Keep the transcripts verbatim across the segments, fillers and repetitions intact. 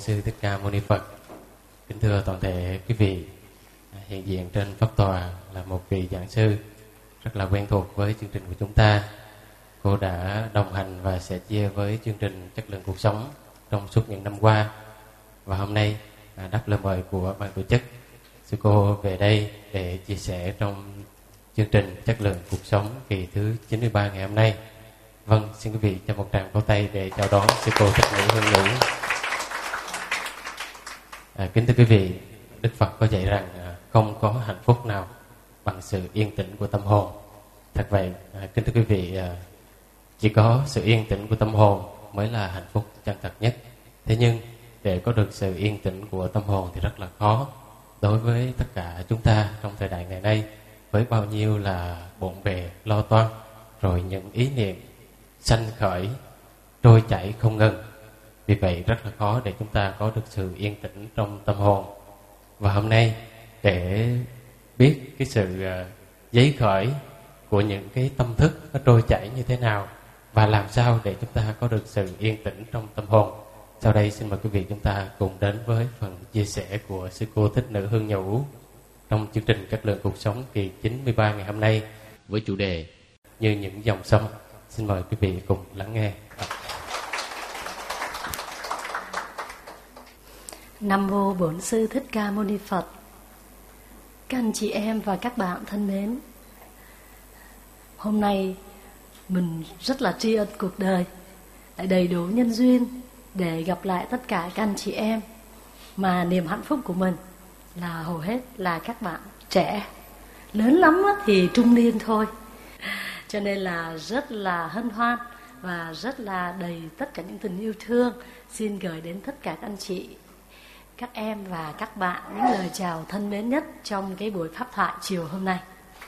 Sư Thích Ca Mâu Ni Phật. Kính thưa toàn thể quý vị, hiện diện trên pháp tòa là một vị giảng sư rất là quen thuộc với chương trình của chúng ta. Cô đã đồng hành và sẻ chia với chương trình Chất lượng cuộc sống trong suốt những năm qua. Và hôm nay đáp lời mời của ban tổ chức, sư cô về đây để chia sẻ trong chương trình Chất lượng cuộc sống kỳ thứ chín mươi ba ngày hôm nay. Vâng, xin quý vị cho một tràng pháo tay để chào đón sư cô Thích Nữ Hương Nhũ. À, kính thưa quý vị, Đức Phật có dạy rằng à, không có hạnh phúc nào bằng sự yên tĩnh của tâm hồn. Thật vậy, à, kính thưa quý vị, à, chỉ có sự yên tĩnh của tâm hồn mới là hạnh phúc chân thật nhất. Thế nhưng để có được sự yên tĩnh của tâm hồn thì rất là khó đối với tất cả chúng ta trong thời đại ngày nay, với bao nhiêu là bộn bề lo toan, rồi những ý niệm sanh khởi trôi chảy không ngừng. Vì vậy rất là khó để chúng ta có được sự yên tĩnh trong tâm hồn. Và hôm nay để biết cái sự giấy khởi của những cái tâm thức nó trôi chảy như thế nào và làm sao để chúng ta có được sự yên tĩnh trong tâm hồn, sau đây xin mời quý vị chúng ta cùng đến với phần chia sẻ của sư cô Thích Nữ Hương Nhũ trong chương trình Chất lượng cuộc sống kỳ chín mươi ba ngày hôm nay với chủ đề Như những dòng sông. Xin mời quý vị cùng lắng nghe. Nam mô Bổn Sư Thích Ca Mâu Ni Phật. Các anh chị em và các bạn thân mến, hôm nay mình rất là tri ân cuộc đời lại đầy đủ nhân duyên để gặp lại tất cả các anh chị em, mà niềm hạnh phúc của mình là hầu hết là các bạn trẻ, lớn lắm thì trung niên thôi. Cho nên là rất là hân hoan và rất là đầy tất cả những tình yêu thương xin gửi đến tất cả các anh chị, các em và các bạn những lời chào thân mến nhất trong cái buổi pháp thoại chiều hôm nay.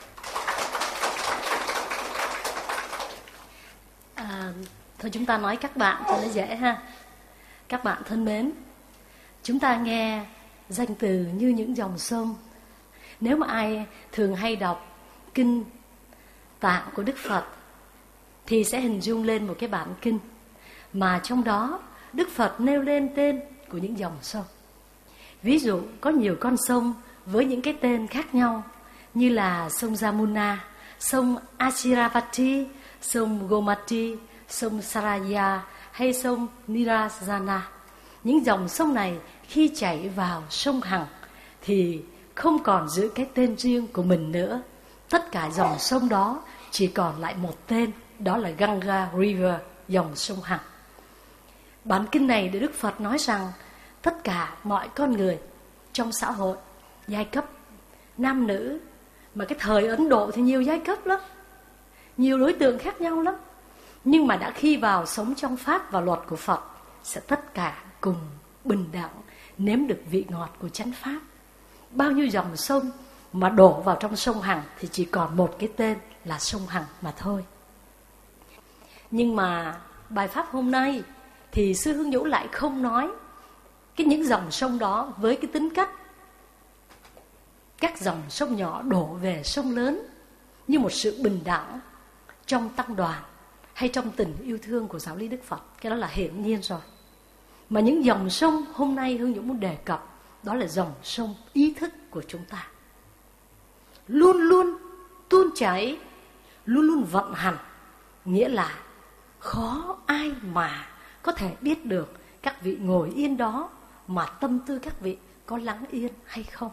À, thôi chúng ta nói các bạn cho nó dễ ha. Các bạn thân mến, chúng ta nghe danh từ như những dòng sông. Nếu mà ai thường hay đọc kinh tạng của Đức Phật thì sẽ hình dung lên một cái bản kinh mà trong đó Đức Phật nêu lên tên của những dòng sông. Ví dụ có nhiều con sông với những cái tên khác nhau, như là sông Jamuna, sông Achiravati, sông Gomati, sông Saraya hay sông Nirajana. Những dòng sông này khi chảy vào sông Hằng thì không còn giữ cái tên riêng của mình nữa. Tất cả dòng sông đó chỉ còn lại một tên, đó là Ganga River, dòng sông Hằng. Bản kinh này để Đức Phật nói rằng tất cả mọi con người trong xã hội, giai cấp, nam nữ, mà cái thời Ấn Độ thì nhiều giai cấp lắm, nhiều đối tượng khác nhau lắm. Nhưng mà đã khi vào sống trong pháp và luật của Phật, sẽ tất cả cùng bình đẳng nếm được vị ngọt của chánh pháp. Bao nhiêu dòng sông mà đổ vào trong sông Hằng thì chỉ còn một cái tên là sông Hằng mà thôi. Nhưng mà bài pháp hôm nay thì sư Hương Nhũ lại không nói cái những dòng sông đó với cái tính cách các dòng sông nhỏ đổ về sông lớn như một sự bình đẳng trong tăng đoàn hay trong tình yêu thương của giáo lý Đức Phật. Cái đó là hiển nhiên rồi. Mà những dòng sông hôm nay Hương Nhũ muốn đề cập đó là dòng sông ý thức của chúng ta, luôn luôn tuôn chảy, luôn luôn vận hành. Nghĩa là khó ai mà có thể biết được các vị ngồi yên đó mà tâm tư các vị có lắng yên hay không.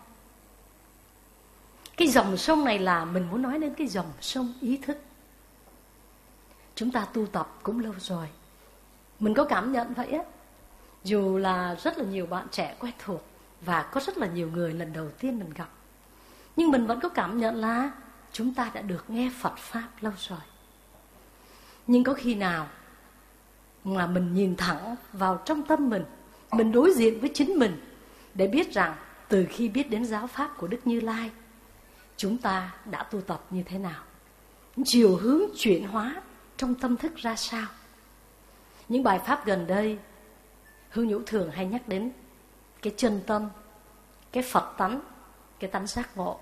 Cái dòng sông này là mình muốn nói đến cái dòng sông ý thức. Chúng ta tu tập cũng lâu rồi, mình có cảm nhận vậy á. Dù là rất là nhiều bạn trẻ quen thuộc và có rất là nhiều người lần đầu tiên mình gặp, nhưng mình vẫn có cảm nhận là chúng ta đã được nghe Phật Pháp lâu rồi. Nhưng có khi nào mà mình nhìn thẳng vào trong tâm mình, mình đối diện với chính mình để biết rằng từ khi biết đến giáo Pháp của Đức Như Lai, chúng ta đã tu tập như thế nào, chiều hướng chuyển hóa trong tâm thức ra sao. Những bài Pháp gần đây Hương Nhũ thường hay nhắc đến cái chân tâm, cái Phật tánh, cái tánh giác ngộ.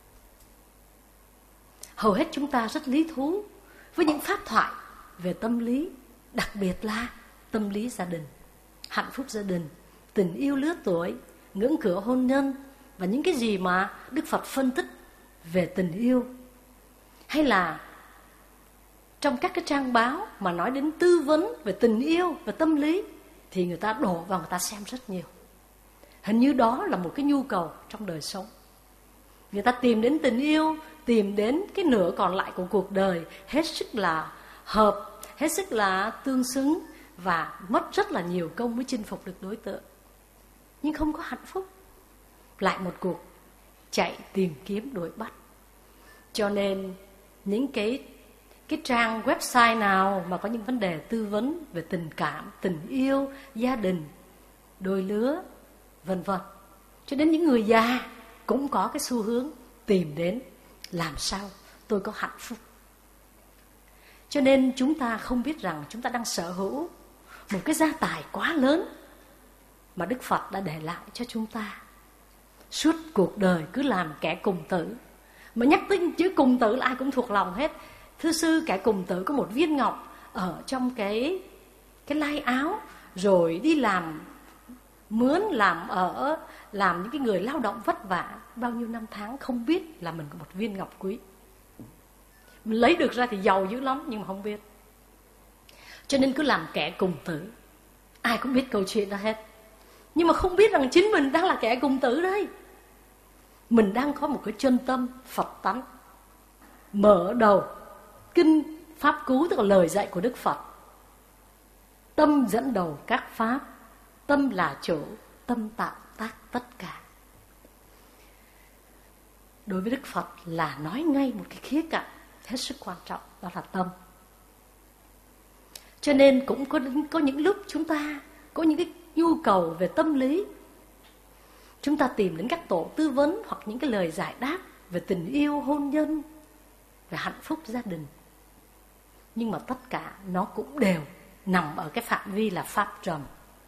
Hầu hết chúng ta rất lý thú với những pháp thoại về tâm lý, đặc biệt là tâm lý gia đình, hạnh phúc gia đình, tình yêu lứa tuổi, ngưỡng cửa hôn nhân và những cái gì mà Đức Phật phân tích về tình yêu. Hay là trong các cái trang báo mà nói đến tư vấn về tình yêu và tâm lý thì người ta đổ vào, người ta xem rất nhiều. Hình như đó là một cái nhu cầu trong đời sống. Người ta tìm đến tình yêu, tìm đến cái nửa còn lại của cuộc đời, hết sức là hợp, hết sức là tương xứng, và mất rất là nhiều công mới chinh phục được đối tượng, nhưng không có hạnh phúc. Lại một cuộc chạy tìm kiếm đuổi bắt. Cho nên những cái cái trang website nào mà có những vấn đề tư vấn về tình cảm, tình yêu, gia đình, đôi lứa, vân vân, cho đến những người già cũng có cái xu hướng tìm đến làm sao tôi có hạnh phúc. Cho nên chúng ta không biết rằng chúng ta đang sở hữu một cái gia tài quá lớn mà Đức Phật đã để lại cho chúng ta. Suốt cuộc đời cứ làm kẻ cùng tử. Mà nhắc tới chữ cùng tử là ai cũng thuộc lòng hết. Thưa sư, kẻ cùng tử có một viên ngọc ở trong cái cái lai áo, rồi đi làm mướn, làm ở, làm những cái người lao động vất vả bao nhiêu năm tháng, không biết là mình có một viên ngọc quý. Mình lấy được ra thì giàu dữ lắm, nhưng mà không biết. Cho nên cứ làm kẻ cùng tử. Ai cũng biết câu chuyện đó hết, nhưng mà không biết rằng chính mình đang là kẻ cùng tử đây. Mình đang có một cái chân tâm Phật tánh. Mở đầu kinh Pháp Cú, tức là lời dạy của Đức Phật. Tâm dẫn đầu các pháp, tâm là chủ, tâm tạo tác tất cả. Đối với Đức Phật là nói ngay một cái khía cạnh hết sức quan trọng, đó là tâm. Cho nên cũng có, có những lúc chúng ta có những cái nhu cầu về tâm lý, chúng ta tìm đến các tổ tư vấn hoặc những cái lời giải đáp về tình yêu, hôn nhân, về hạnh phúc gia đình. Nhưng mà tất cả nó cũng đều nằm ở cái phạm vi là pháp trần.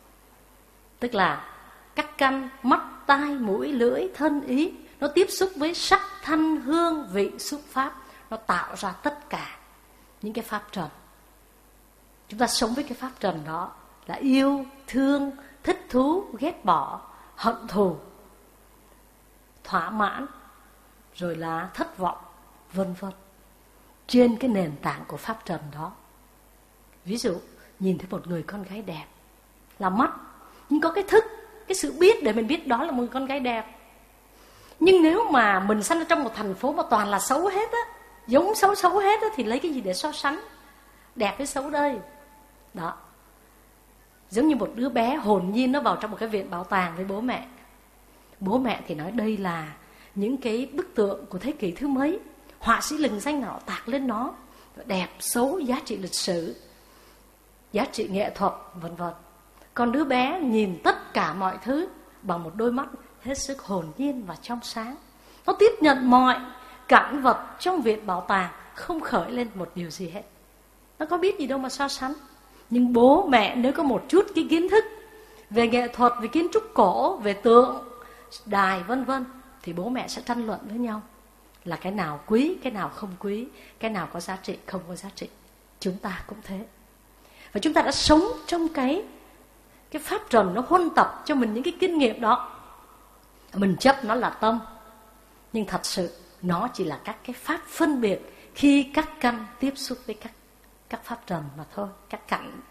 Tức là các căn mắt, tai, mũi, lưỡi, thân, ý, nó tiếp xúc với sắc, thanh, hương, vị, xúc pháp, nó tạo ra tất cả những cái pháp trần. Chúng ta sống với cái pháp trần đó là yêu, thương, thích thú, ghét bỏ, hận thù, thỏa mãn, rồi là thất vọng, vân vân. Trên cái nền tảng của pháp trần đó. Ví dụ, nhìn thấy một người con gái đẹp là mắt, nhưng có cái thức, cái sự biết để mình biết đó là một con gái đẹp. Nhưng nếu mà mình sinh ra trong một thành phố mà toàn là xấu hết á, giống xấu xấu hết á, thì lấy cái gì để so sánh đẹp với xấu đây? Đó. Giống như một đứa bé hồn nhiên nó vào trong một cái viện bảo tàng với bố mẹ. Bố mẹ thì nói đây là những cái bức tượng của thế kỷ thứ mấy, họa sĩ lừng danh nào tạc lên nó, đẹp, xấu, giá trị lịch sử, giá trị nghệ thuật, vân vân. Còn đứa bé nhìn tất cả mọi thứ bằng một đôi mắt hết sức hồn nhiên và trong sáng. Nó tiếp nhận mọi cảnh vật trong viện bảo tàng, không khởi lên một điều gì hết. Nó có biết gì đâu mà so sánh. Nhưng bố mẹ nếu có một chút cái kiến thức về nghệ thuật, về kiến trúc cổ, về tượng, đài, vân vân, thì bố mẹ sẽ tranh luận với nhau là cái nào quý, cái nào không quý, cái nào có giá trị, không có giá trị. Chúng ta cũng thế. Và chúng ta đã sống trong cái cái pháp trần, nó huân tập cho mình những cái kinh nghiệm đó. Mình chấp nó là tâm, nhưng thật sự nó chỉ là các cái pháp phân biệt khi các căn tiếp xúc với các các pháp trần mà thôi, các cảnh.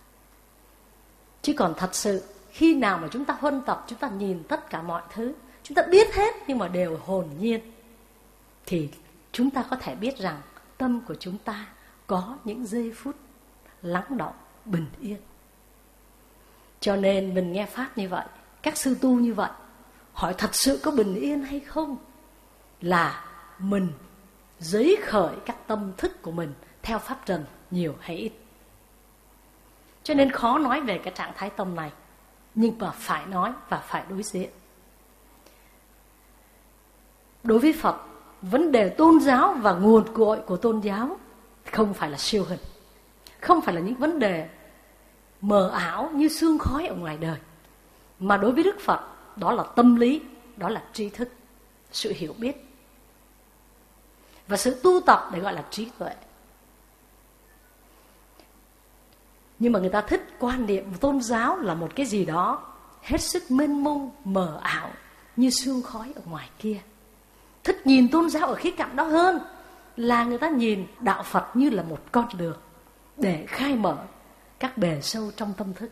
Chứ còn thật sự khi nào mà chúng ta huân tập, chúng ta nhìn tất cả mọi thứ, chúng ta biết hết nhưng mà đều hồn nhiên, thì chúng ta có thể biết rằng tâm của chúng ta có những giây phút lắng động, bình yên. Cho nên mình nghe pháp như vậy, các sư tu như vậy, hỏi thật sự có bình yên hay không, là mình giấy khởi các tâm thức của mình theo pháp trần nhiều hay ít. Cho nên khó nói về cái trạng thái tâm này, nhưng mà phải nói và phải đối diện. Đối với Phật, vấn đề tôn giáo và nguồn cội của tôn giáo không phải là siêu hình, không phải là những vấn đề mờ ảo như sương khói ở ngoài đời, mà đối với Đức Phật đó là tâm lý, đó là tri thức, sự hiểu biết và sự tu tập để gọi là trí tuệ. Nhưng mà người ta thích quan niệm tôn giáo là một cái gì đó hết sức mênh mông, mờ ảo như sương khói ở ngoài kia. Thích nhìn tôn giáo ở khía cạnh đó hơn là người ta nhìn đạo Phật như là một con đường để khai mở các bề sâu trong tâm thức.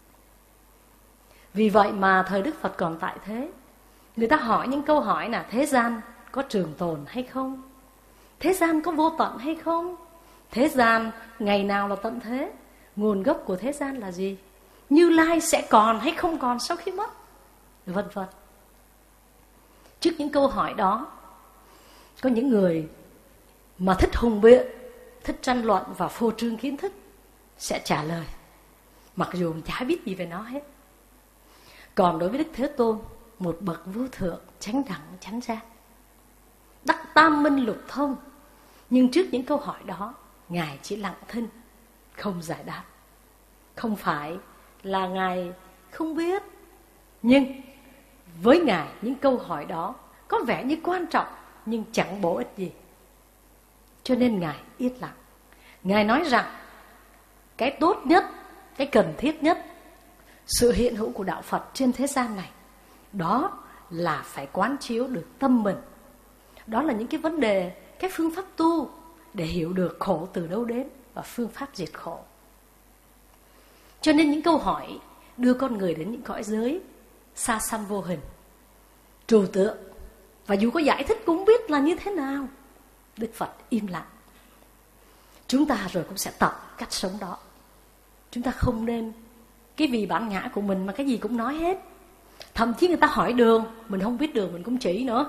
Vì vậy mà thời Đức Phật còn tại thế, người ta hỏi những câu hỏi là thế gian có trường tồn hay không? Thế gian có vô tận hay không? Thế gian ngày nào là tận thế? Nguồn gốc của thế gian là gì? Như Lai sẽ còn hay không còn sau khi mất? Vân vân. Trước những câu hỏi đó, có những người mà thích hùng biện, thích tranh luận và phô trương kiến thức sẽ trả lời, mặc dù mình chả biết gì về nó hết. Còn đối với Đức Thế Tôn, một bậc vô thượng, chánh đẳng, chánh giác, đắc tam minh lục thông, nhưng trước những câu hỏi đó, Ngài chỉ lặng thinh, không giải đáp. Không phải là Ngài không biết, nhưng với Ngài những câu hỏi đó có vẻ như quan trọng nhưng chẳng bổ ích gì. Cho nên Ngài yên lặng. Ngài nói rằng cái tốt nhất, cái cần thiết nhất, sự hiện hữu của đạo Phật trên thế gian này, đó là phải quán chiếu được tâm mình. Đó là những cái vấn đề, cái phương pháp tu để hiểu được khổ từ đâu đến và phương pháp diệt khổ. Cho nên những câu hỏi đưa con người đến những cõi giới xa xăm vô hình, trừu tượng, và dù có giải thích cũng biết là như thế nào. Đức Phật im lặng. Chúng ta rồi cũng sẽ tập cách sống đó. Chúng ta không nên cái vì bản ngã của mình mà cái gì cũng nói hết. Thậm chí người ta hỏi đường, mình không biết đường mình cũng chỉ nữa.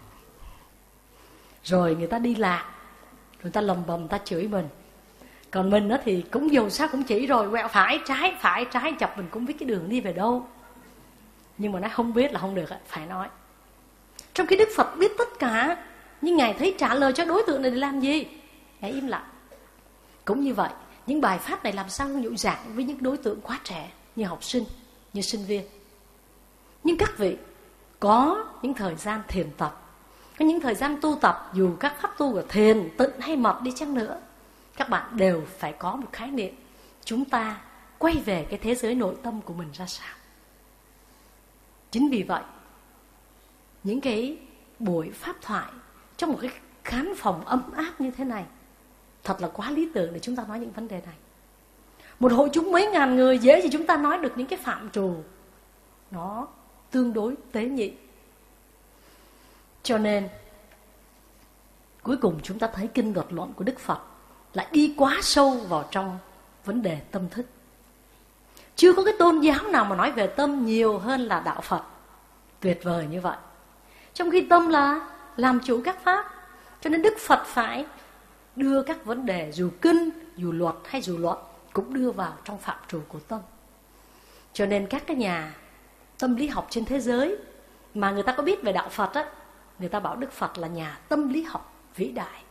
Rồi người ta đi lạc, người ta lầm bầm, người ta chửi mình. Còn mình đó thì cũng dù sao cũng chỉ rồi, quẹo phải, trái, phải, trái, chập mình cũng biết cái đường đi về đâu. Nhưng mà nó không biết là không được, phải nói. Trong khi Đức Phật biết tất cả, nhưng Ngài thấy trả lời cho đối tượng này để làm gì? Ngài im lặng. Cũng như vậy, những bài pháp này làm sao dụ dàng với những đối tượng quá trẻ, như học sinh, như sinh viên. Nhưng các vị có những thời gian thiền tập, có những thời gian tu tập, dù các pháp tu của thiền, tịnh hay mật đi chăng nữa, các bạn đều phải có một khái niệm chúng ta quay về cái thế giới nội tâm của mình ra sao. Chính vì vậy, những cái buổi pháp thoại trong một cái khán phòng ấm áp như thế này thật là quá lý tưởng để chúng ta nói những vấn đề này. Một hội chúng mấy ngàn người dễ thì chúng ta nói được những cái phạm trù nó tương đối tế nhị. Cho nên cuối cùng chúng ta thấy kinh luật luận của Đức Phật lại đi quá sâu vào trong vấn đề tâm thức. Chưa có cái tôn giáo nào mà nói về tâm nhiều hơn là đạo Phật. Tuyệt vời như vậy. Trong khi tâm là làm chủ các pháp, cho nên Đức Phật phải đưa các vấn đề dù kinh, dù luật hay dù luận cũng đưa vào trong phạm trù của tâm. Cho nên các cái nhà tâm lý học trên thế giới mà người ta có biết về đạo Phật á, người ta bảo Đức Phật là nhà tâm lý học vĩ đại.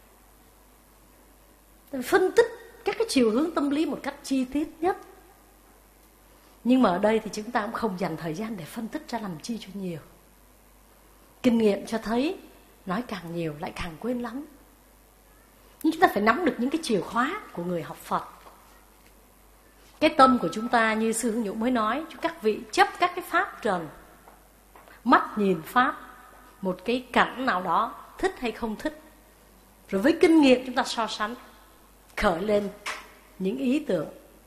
Phân tích các cái chiều hướng tâm lý một cách chi tiết nhất. Nhưng mà ở đây thì chúng ta cũng không dành thời gian để phân tích ra làm chi cho nhiều. Kinh nghiệm cho thấy nói càng nhiều lại càng quên lắm. Nhưng chúng ta phải nắm được những cái chìa khóa của người học Phật. Cái tâm của chúng ta như Sư Hướng Nhũ mới nói, các vị chấp các cái pháp trần, mắt nhìn pháp, một cái cảnh nào đó thích hay không thích, rồi với kinh nghiệm chúng ta so sánh, khởi lên những ý tưởng.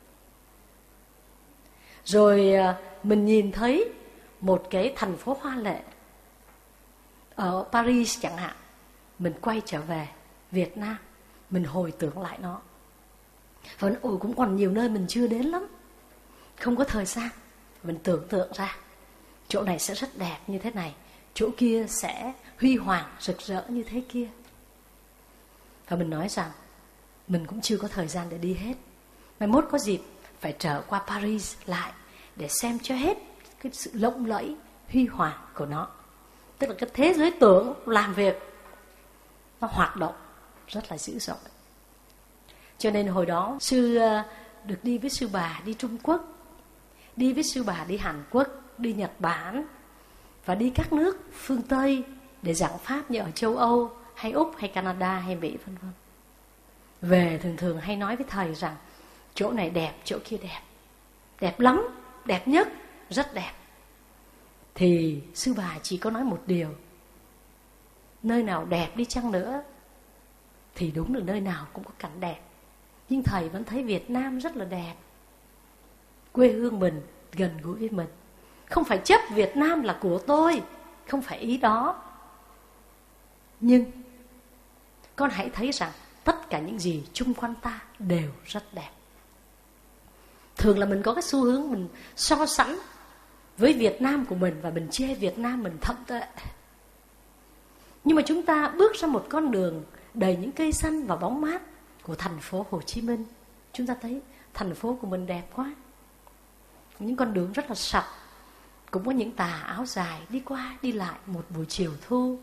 Rồi mình nhìn thấy một cái thành phố hoa lệ ở Paris chẳng hạn, mình quay trở về Việt Nam, mình hồi tưởng lại nó. Và ôi, cũng còn nhiều nơi mình chưa đến lắm, không có thời gian. Mình tưởng tượng ra chỗ này sẽ rất đẹp như thế này, chỗ kia sẽ huy hoàng rực rỡ như thế kia. Và mình nói rằng mình cũng chưa có thời gian để đi hết. Mai mốt có dịp phải trở qua Paris lại để xem cho hết cái sự lộng lẫy huy hoàng của nó. Tức là cái thế giới tưởng làm việc nó hoạt động rất là dữ dội. Cho nên hồi đó sư được đi với sư bà đi Trung Quốc, đi với sư bà đi Hàn Quốc, đi Nhật Bản và đi các nước phương Tây để giảng pháp như ở châu Âu hay Úc hay Canada hay Mỹ vân vân. Về thường thường hay nói với thầy rằng chỗ này đẹp, chỗ kia đẹp, đẹp lắm, đẹp nhất, rất đẹp. thì sư bà chỉ có nói một điều: nơi nào đẹp đi chăng nữa thì đúng là nơi nào cũng có cảnh đẹp, nhưng thầy vẫn thấy Việt Nam rất là đẹp. Quê hương mình gần gũi với mình. Không phải chấp Việt Nam là của tôi, không phải ý đó. Nhưng con hãy thấy rằng tất cả những gì chung quanh ta đều rất đẹp. Thường là mình có cái xu hướng mình so sánh với Việt Nam của mình và mình chê Việt Nam mình thậm tệ. Nhưng mà chúng ta bước ra một con đường đầy những cây xanh và bóng mát của thành phố Hồ Chí Minh, chúng ta thấy thành phố của mình đẹp quá. Những con đường rất là sạch, cũng có những tà áo dài đi qua đi lại một buổi chiều thu.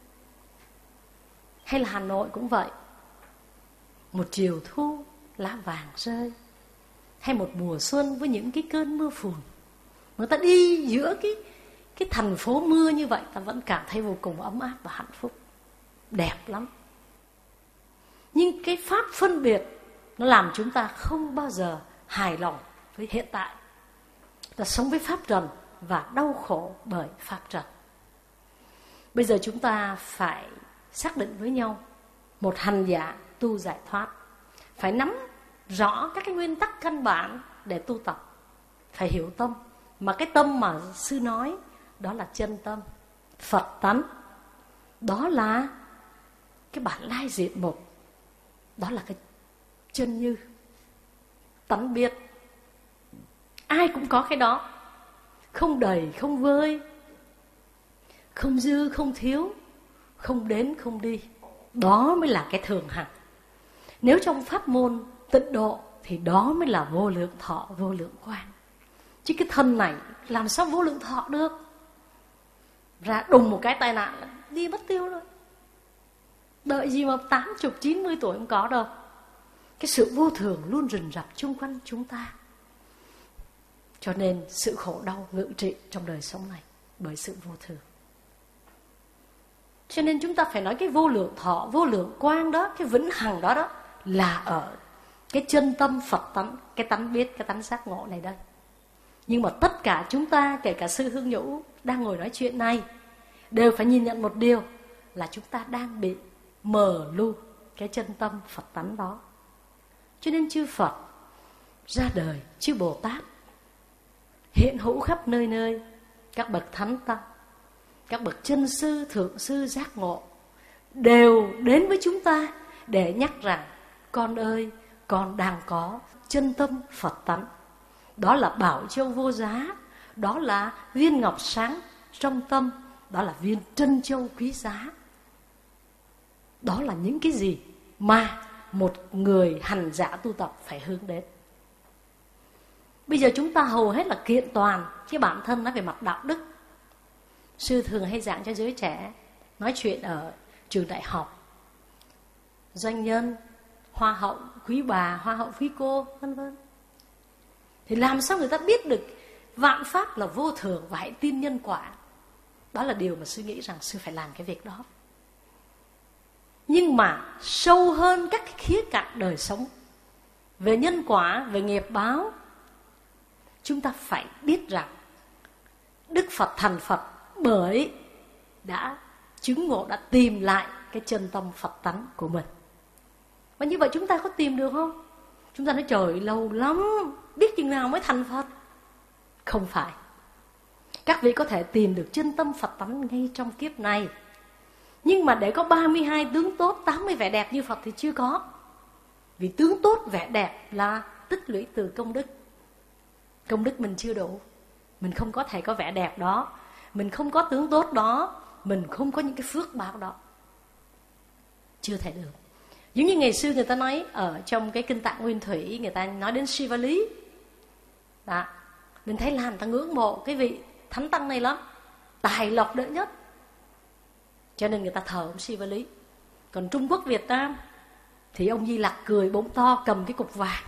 Hay là Hà Nội cũng vậy, một chiều thu lá vàng rơi, hay một mùa xuân với những cái cơn mưa phùn. Người ta đi giữa cái, cái thành phố mưa như vậy, ta vẫn cảm thấy vô cùng ấm áp và hạnh phúc. Đẹp lắm. Nhưng cái pháp phân biệt nó làm chúng ta không bao giờ hài lòng với hiện tại. Ta sống với pháp trần và đau khổ bởi pháp trần. Bây giờ chúng ta phải xác định với nhau, một hành giả tu giải thoát phải nắm rõ các cái nguyên tắc căn bản để tu tập. Phải hiểu tâm, mà cái tâm mà sư nói đó là chân tâm, Phật tánh. Đó là cái bản lai diện mục, đó là cái chân như, tánh biết. Ai cũng có cái đó, không đầy không vơi, không dư không thiếu, không đến không đi. Đó mới là cái thường hằng. Nếu trong pháp môn tịnh độ thì đó mới là vô lượng thọ, vô lượng quang. Chứ cái thân này làm sao vô lượng thọ được? Ra đùng một cái tai nạn là đi mất tiêu rồi. Đợi gì mà tám mươi, chín mươi tuổi không có đâu. Cái sự vô thường luôn rình rập chung quanh chúng ta. Cho nên sự khổ đau ngự trị trong đời sống này bởi sự vô thường. Cho nên chúng ta phải nói cái vô lượng thọ, vô lượng quang đó, cái vĩnh hằng đó đó là ở cái chân tâm Phật tánh, cái tánh biết, cái tánh giác ngộ này đây. Nhưng mà tất cả chúng ta, kể cả sư Hương Nhũ đang ngồi nói chuyện này, đều phải nhìn nhận một điều là chúng ta đang bị mờ lu cái chân tâm Phật tánh đó. Cho nên chư Phật ra đời, chư Bồ Tát hiện hữu khắp nơi nơi, các bậc thánh tăng, các bậc chân sư, thượng sư giác ngộ đều đến với chúng ta để nhắc rằng: con ơi, con đang có chân tâm Phật tánh. Đó là bảo châu vô giá, đó là viên ngọc sáng trong tâm, đó là viên trân châu quý giá. Đó là những cái gì mà một người hành giả tu tập phải hướng đến. Bây giờ chúng ta hầu hết là kiện toàn cái bản thân nó về mặt đạo đức. Sư thường hay giảng cho giới trẻ, nói chuyện ở trường đại học, doanh nhân, hoa hậu, quý bà, hoa hậu, quý cô, vân vân. Thì làm sao người ta biết được vạn pháp là vô thường và hãy tin nhân quả? Đó là điều mà sư nghĩ rằng sư phải làm cái việc đó. Nhưng mà sâu hơn các cái khía cạnh đời sống, về nhân quả, về nghiệp báo, chúng ta phải biết rằng Đức Phật thành Phật bởi đã chứng ngộ, đã tìm lại cái chân tâm Phật tánh của mình. Và như vậy chúng ta có tìm được không? Chúng ta nói trời lâu lắm, biết chừng nào mới thành Phật. Không phải. Các vị có thể tìm được chân tâm Phật tánh ngay trong kiếp này. Nhưng mà để có ba mươi hai tướng tốt, tám mươi vẻ đẹp như Phật thì chưa có. Vì tướng tốt, vẻ đẹp là tích lũy từ công đức. Công đức mình chưa đủ, mình không có thể có vẻ đẹp đó, mình không có tướng tốt đó, mình không có những cái phước báo đó. Chưa thể được. Giống như ngày xưa người ta nói ở trong cái kinh Tạng Nguyên Thủy, người ta nói đến Siva Lý. Đó, mình thấy làm ta ngưỡng mộ cái vị thánh tăng này lắm, tài lộc đệ nhất, cho nên người ta thờ ông Siva Lý. Còn Trung Quốc, Việt Nam thì ông Di Lặc cười bỗng to, cầm cái cục vàng.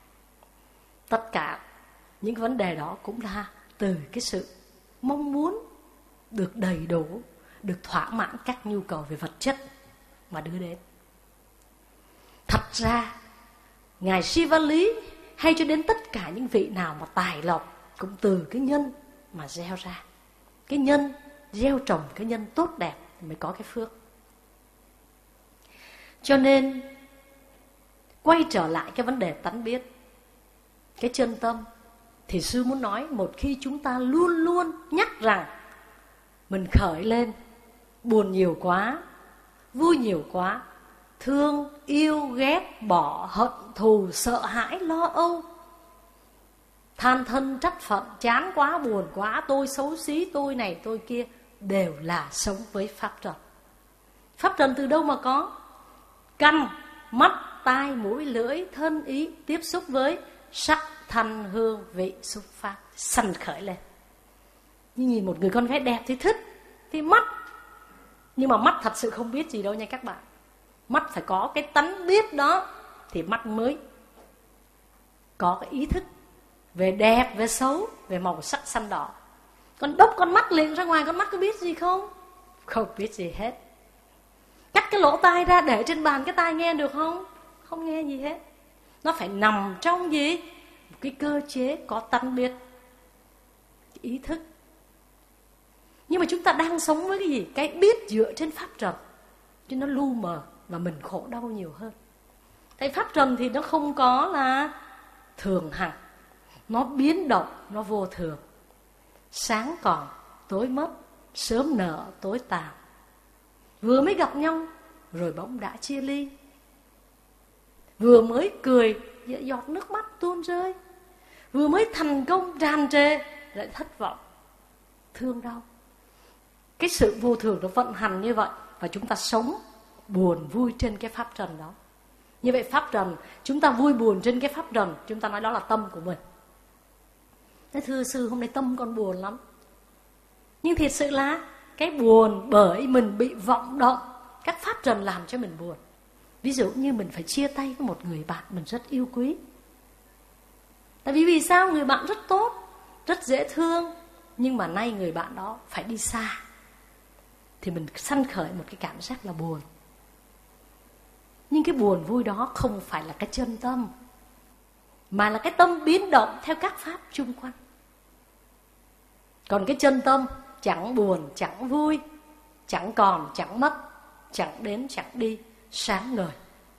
Tất cả những vấn đề đó cũng là từ cái sự mong muốn được đầy đủ, được thỏa mãn các nhu cầu về vật chất mà đưa đến. Thật ra Ngài Siva Lý hay cho đến tất cả những vị nào mà tài lộc cũng từ cái nhân mà gieo ra. cái nhân, gieo trồng cái nhân tốt đẹp thì mới có cái phước. Cho nên quay trở lại cái vấn đề tánh biết, cái chân tâm, thì sư muốn nói một khi chúng ta luôn luôn nhắc rằng mình khởi lên buồn nhiều quá, vui nhiều quá, thương, yêu, ghét, bỏ, hận, thù, sợ hãi, lo âu, than thân trách phận, chán quá, buồn quá, tôi xấu xí, tôi này tôi kia, đều là sống với pháp trần. Pháp trần từ đâu mà có? Căn, mắt, tai, mũi, lưỡi, thân, ý tiếp xúc với sắc, thanh, hương, vị, xúc pháp, sanh khởi lên. Như nhìn một người con gái đẹp thì thích, thì mắt. Nhưng mà mắt thật sự không biết gì đâu nha các bạn. Mắt phải có cái tánh biết đó thì mắt mới có cái ý thức về đẹp, về xấu, về màu sắc xanh đỏ. Còn đốc con mắt liền ra ngoài, con mắt có biết gì không? Không biết gì hết. Cắt cái lỗ tai ra để trên bàn, cái tai nghe được không? Không nghe gì hết. Nó phải nằm trong gì? Một cái cơ chế có tánh biết, ý thức. Nhưng mà chúng ta đang sống với cái gì? Cái biết dựa trên pháp trần, chứ nó lu mờ và mình khổ đau nhiều hơn. Tại pháp trần thì nó không có là thường hằng, nó biến động, nó vô thường. Sáng còn, tối mất, sớm nở, tối tàn. Vừa mới gặp nhau, rồi bỗng đã chia ly. Vừa mới cười, giọt nước mắt tuôn rơi. Vừa mới thành công tràn trề, lại thất vọng, thương đau. Cái sự vô thường nó vận hành như vậy, và chúng ta sống buồn vui trên cái pháp trần đó. Như vậy pháp trần, chúng ta vui buồn trên cái pháp trần, chúng ta nói đó là tâm của mình. Thế thưa sư, hôm nay tâm con buồn lắm. Nhưng thiệt sự là cái buồn bởi mình bị vọng động các pháp trần làm cho mình buồn. Ví dụ như mình phải chia tay với một người bạn mình rất yêu quý. Tại vì vì sao? Người bạn rất tốt, rất dễ thương, nhưng mà nay người bạn đó phải đi xa, thì mình sanh khởi một cái cảm giác là buồn. Nhưng cái buồn vui đó không phải là cái chân tâm, mà là cái tâm biến động theo các pháp chung quanh. Còn cái chân tâm chẳng buồn, chẳng vui, chẳng còn, chẳng mất, chẳng đến, chẳng đi, sáng ngời.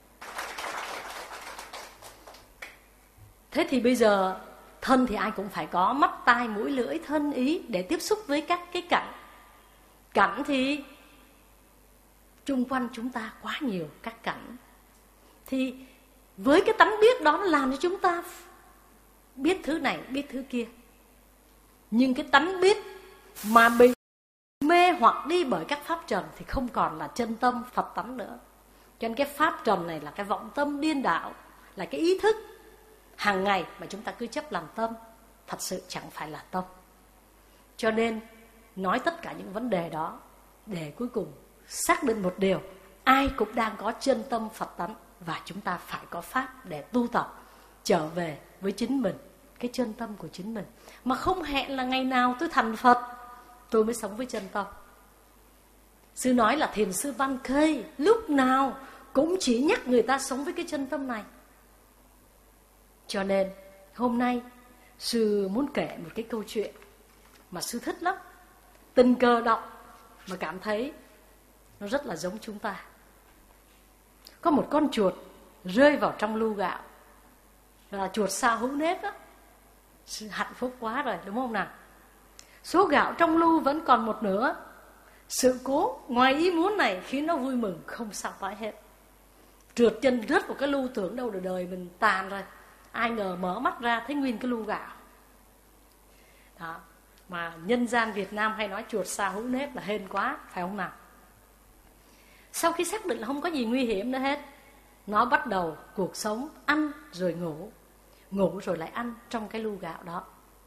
Thế thì bây giờ thân thì ai cũng phải có, mắt, tai, mũi, lưỡi, thân, ý để tiếp xúc với các cái cảnh. Cảnh thì chung quanh chúng ta quá nhiều các cảnh. Thì với cái tánh biết đó nó làm cho chúng ta biết thứ này, biết thứ kia. Nhưng cái tánh biết mà bị mê hoặc đi bởi các pháp trần thì không còn là chân tâm Phật tánh nữa. Cho nên cái pháp trần này là cái vọng tâm điên đảo, là cái ý thức hàng ngày mà chúng ta cứ chấp làm tâm, thật sự chẳng phải là tâm. Cho nên nói tất cả những vấn đề đó để cuối cùng xác định một điều, ai cũng đang có chân tâm Phật tánh, và chúng ta phải có pháp để tu tập trở về với chính mình, cái chân tâm của chính mình. Mà không hẹn là ngày nào tôi thành Phật tôi mới sống với chân tâm. Sư nói là thiền sư Văn Khê lúc nào cũng chỉ nhắc người ta sống với cái chân tâm này. Cho nên hôm nay sư muốn kể một cái câu chuyện mà sư thích lắm, tình cờ đọc mà cảm thấy nó rất là giống chúng ta. Có một con chuột rơi vào trong lu gạo, là chuột sao hữu nếp đó. Sư hạnh phúc quá rồi, đúng không nào? Số gạo trong lu vẫn còn một nửa. Sự cố ngoài ý muốn này khiến nó vui mừng không sao nói hết. Trượt chân rớt vào cái lu, tưởng đâu đời đời mình tàn rồi. Ai ngờ mở mắt ra thấy nguyên cái lu gạo đó. Mà nhân gian Việt Nam hay nói chuột sao hữu nếp là hên quá, phải không nào? Sau khi xác định là không có gì nguy hiểm nữa hết, nó bắt đầu cuộc sống ăn rồi ngủ, ngủ rồi lại ăn trong cái lu gạo đó.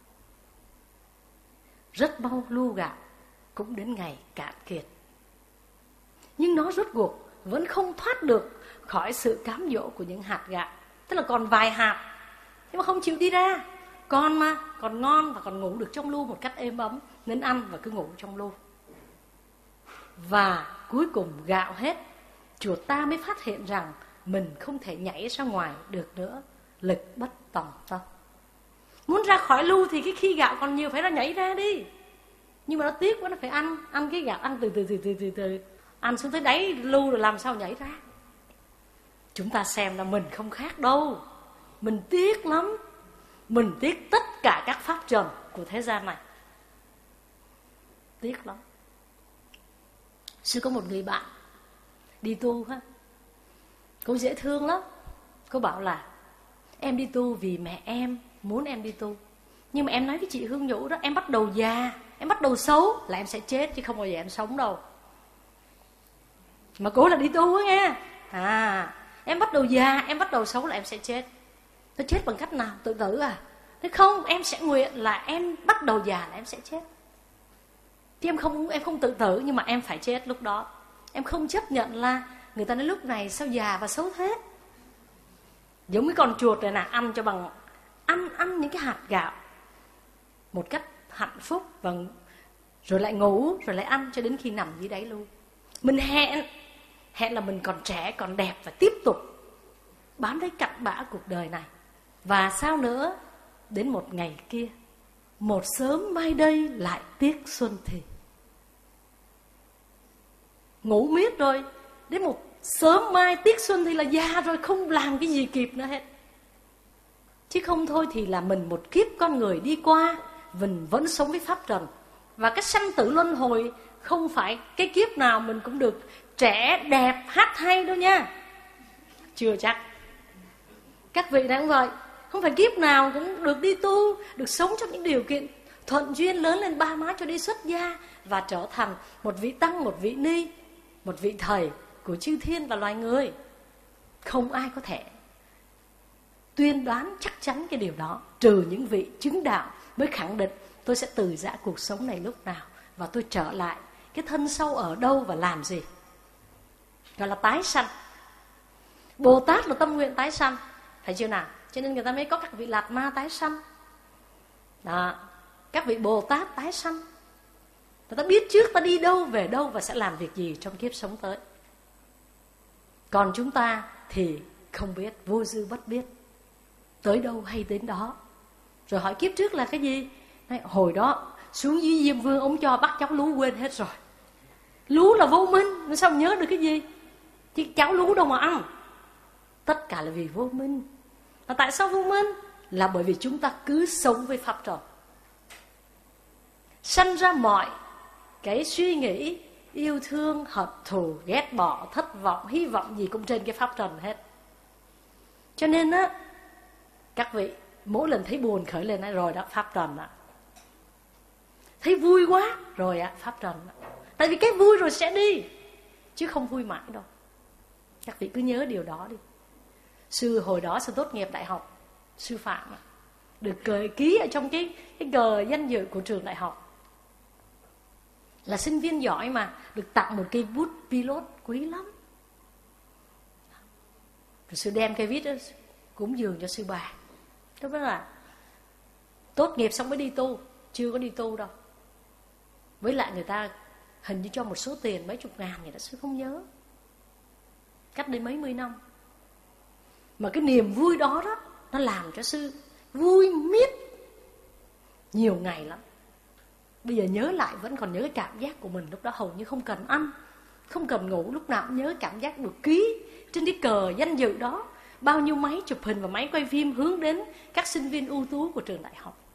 Rất mau lu gạo cũng đến ngày cạn kiệt. Nhưng nó rốt cuộc vẫn không thoát được khỏi sự cám dỗ của những hạt gạo. Tức là còn vài hạt, nhưng mà không chịu đi ra. Còn mà, còn ngon và còn ngủ được trong lu một cách êm ấm, nên ăn và cứ ngủ trong lu. Và cuối cùng gạo hết, chuột ta mới phát hiện rằng mình không thể nhảy ra ngoài được nữa. Lực bất tòng tâm. Muốn ra khỏi lu thì cái khi gạo còn nhiều phải ra nhảy ra đi. Nhưng mà nó tiếc quá, nó phải ăn. Ăn cái gạo, ăn từ từ từ từ từ từ ăn xuống tới đáy lu rồi làm sao nhảy ra. Chúng ta xem là mình không khác đâu. Mình tiếc lắm. Mình tiếc tất cả các pháp trần của thế gian này. Tiếc lắm. Sư có một người bạn đi tu ha, cô dễ thương lắm. Cô bảo là em đi tu vì mẹ em muốn em đi tu. Nhưng mà em nói với chị Hương Nhũ đó, em bắt đầu già, em bắt đầu xấu là em sẽ chết, chứ không bao giờ em sống đâu. Mà cô là đi tu á nghe. À, em bắt đầu già, em bắt đầu xấu là em sẽ chết. Nó chết bằng cách nào? Tự tử à? Thế không, em sẽ nguyện là em bắt đầu già là em sẽ chết. Chứ em không, em không tự tử, nhưng mà em phải chết lúc đó. Em không chấp nhận là người ta nói lúc này sao già và xấu thế. Giống cái con chuột này nè, ăn cho bằng ăn ăn những cái hạt gạo một cách hạnh phúc, và rồi lại ngủ, rồi lại ăn cho đến khi nằm dưới đáy luôn. Mình hẹn hẹn là mình còn trẻ, còn đẹp, và tiếp tục bám lấy cặn bã cuộc đời này. Và sao nữa, đến một ngày kia, một sớm mai đây lại tiếc xuân thì. Ngủ miết rồi, đến một sớm mai tiếc xuân thì là già rồi, không làm cái gì kịp nữa hết. Chứ không thôi thì là mình một kiếp con người đi qua, mình vẫn sống với pháp trần. Và cái sanh tử luân hồi không phải cái kiếp nào mình cũng được trẻ, đẹp, hát hay đâu nha. Chưa chắc. Các vị đã cũng vậy. Không phải kiếp nào cũng được đi tu, được sống trong những điều kiện thuận duyên, lớn lên ba má cho đi xuất gia và trở thành một vị tăng, một vị ni, một vị thầy của chư thiên và loài người. Không ai có thể tuyên đoán chắc chắn cái điều đó, trừ những vị chứng đạo mới khẳng định tôi sẽ từ giã cuộc sống này lúc nào, và tôi trở lại cái thân sâu ở đâu và làm gì. Gọi là tái sanh. Bồ Tát là tâm nguyện tái sanh, phải chưa nào? Cho nên người ta mới có các vị Lạt Ma tái sanh đó, các vị Bồ Tát tái sanh. Người ta biết trước ta đi đâu, về đâu và sẽ làm việc gì trong kiếp sống tới. Còn chúng ta thì không biết, vô dư bất biết, tới đâu hay đến đó. Rồi hỏi kiếp trước là cái gì? Nói, hồi đó xuống dưới Diêm Vương, ông cho bắt cháu lú quên hết rồi. Lú là vô minh, sao nhớ được cái gì? Chứ cháu lú đâu mà ăn. Tất cả là vì vô minh. Và tại sao vô minh? Là bởi vì chúng ta cứ sống với pháp trần, sanh ra mọi cái suy nghĩ yêu thương, hận thù, ghét bỏ, thất vọng, hy vọng gì cũng trên cái pháp trần hết. Cho nên á, các vị mỗi lần thấy buồn khởi lên nói rồi đó, pháp trần ạ. Thấy vui quá rồi ạ, pháp trần ạ. Tại vì cái vui rồi sẽ đi, chứ không vui mãi đâu. Các vị cứ nhớ điều đó đi. Sư hồi đó sư tốt nghiệp đại học sư phạm, được cờ ký ở trong cái cái cờ danh dự của trường đại học. Là sinh viên giỏi mà, được tặng một cây bút pilot quý lắm. Rồi sư đem cây viết đó cúng dường cho sư bà. Đó là tốt nghiệp xong mới đi tu, chưa có đi tu đâu. Với lại người ta hình như cho một số tiền mấy chục ngàn vậy đó, sư không nhớ. Cách đây mấy mươi năm. Mà cái niềm vui đó đó, nó làm cho sư vui miết nhiều ngày lắm. Bây giờ nhớ lại vẫn còn nhớ cái cảm giác của mình lúc đó, hầu như không cần ăn, không cần ngủ, lúc nào cũng nhớ cảm giác được ký trên cái cờ danh dự đó. Bao nhiêu máy chụp hình và máy quay phim hướng đến các sinh viên ưu tú của trường đại học.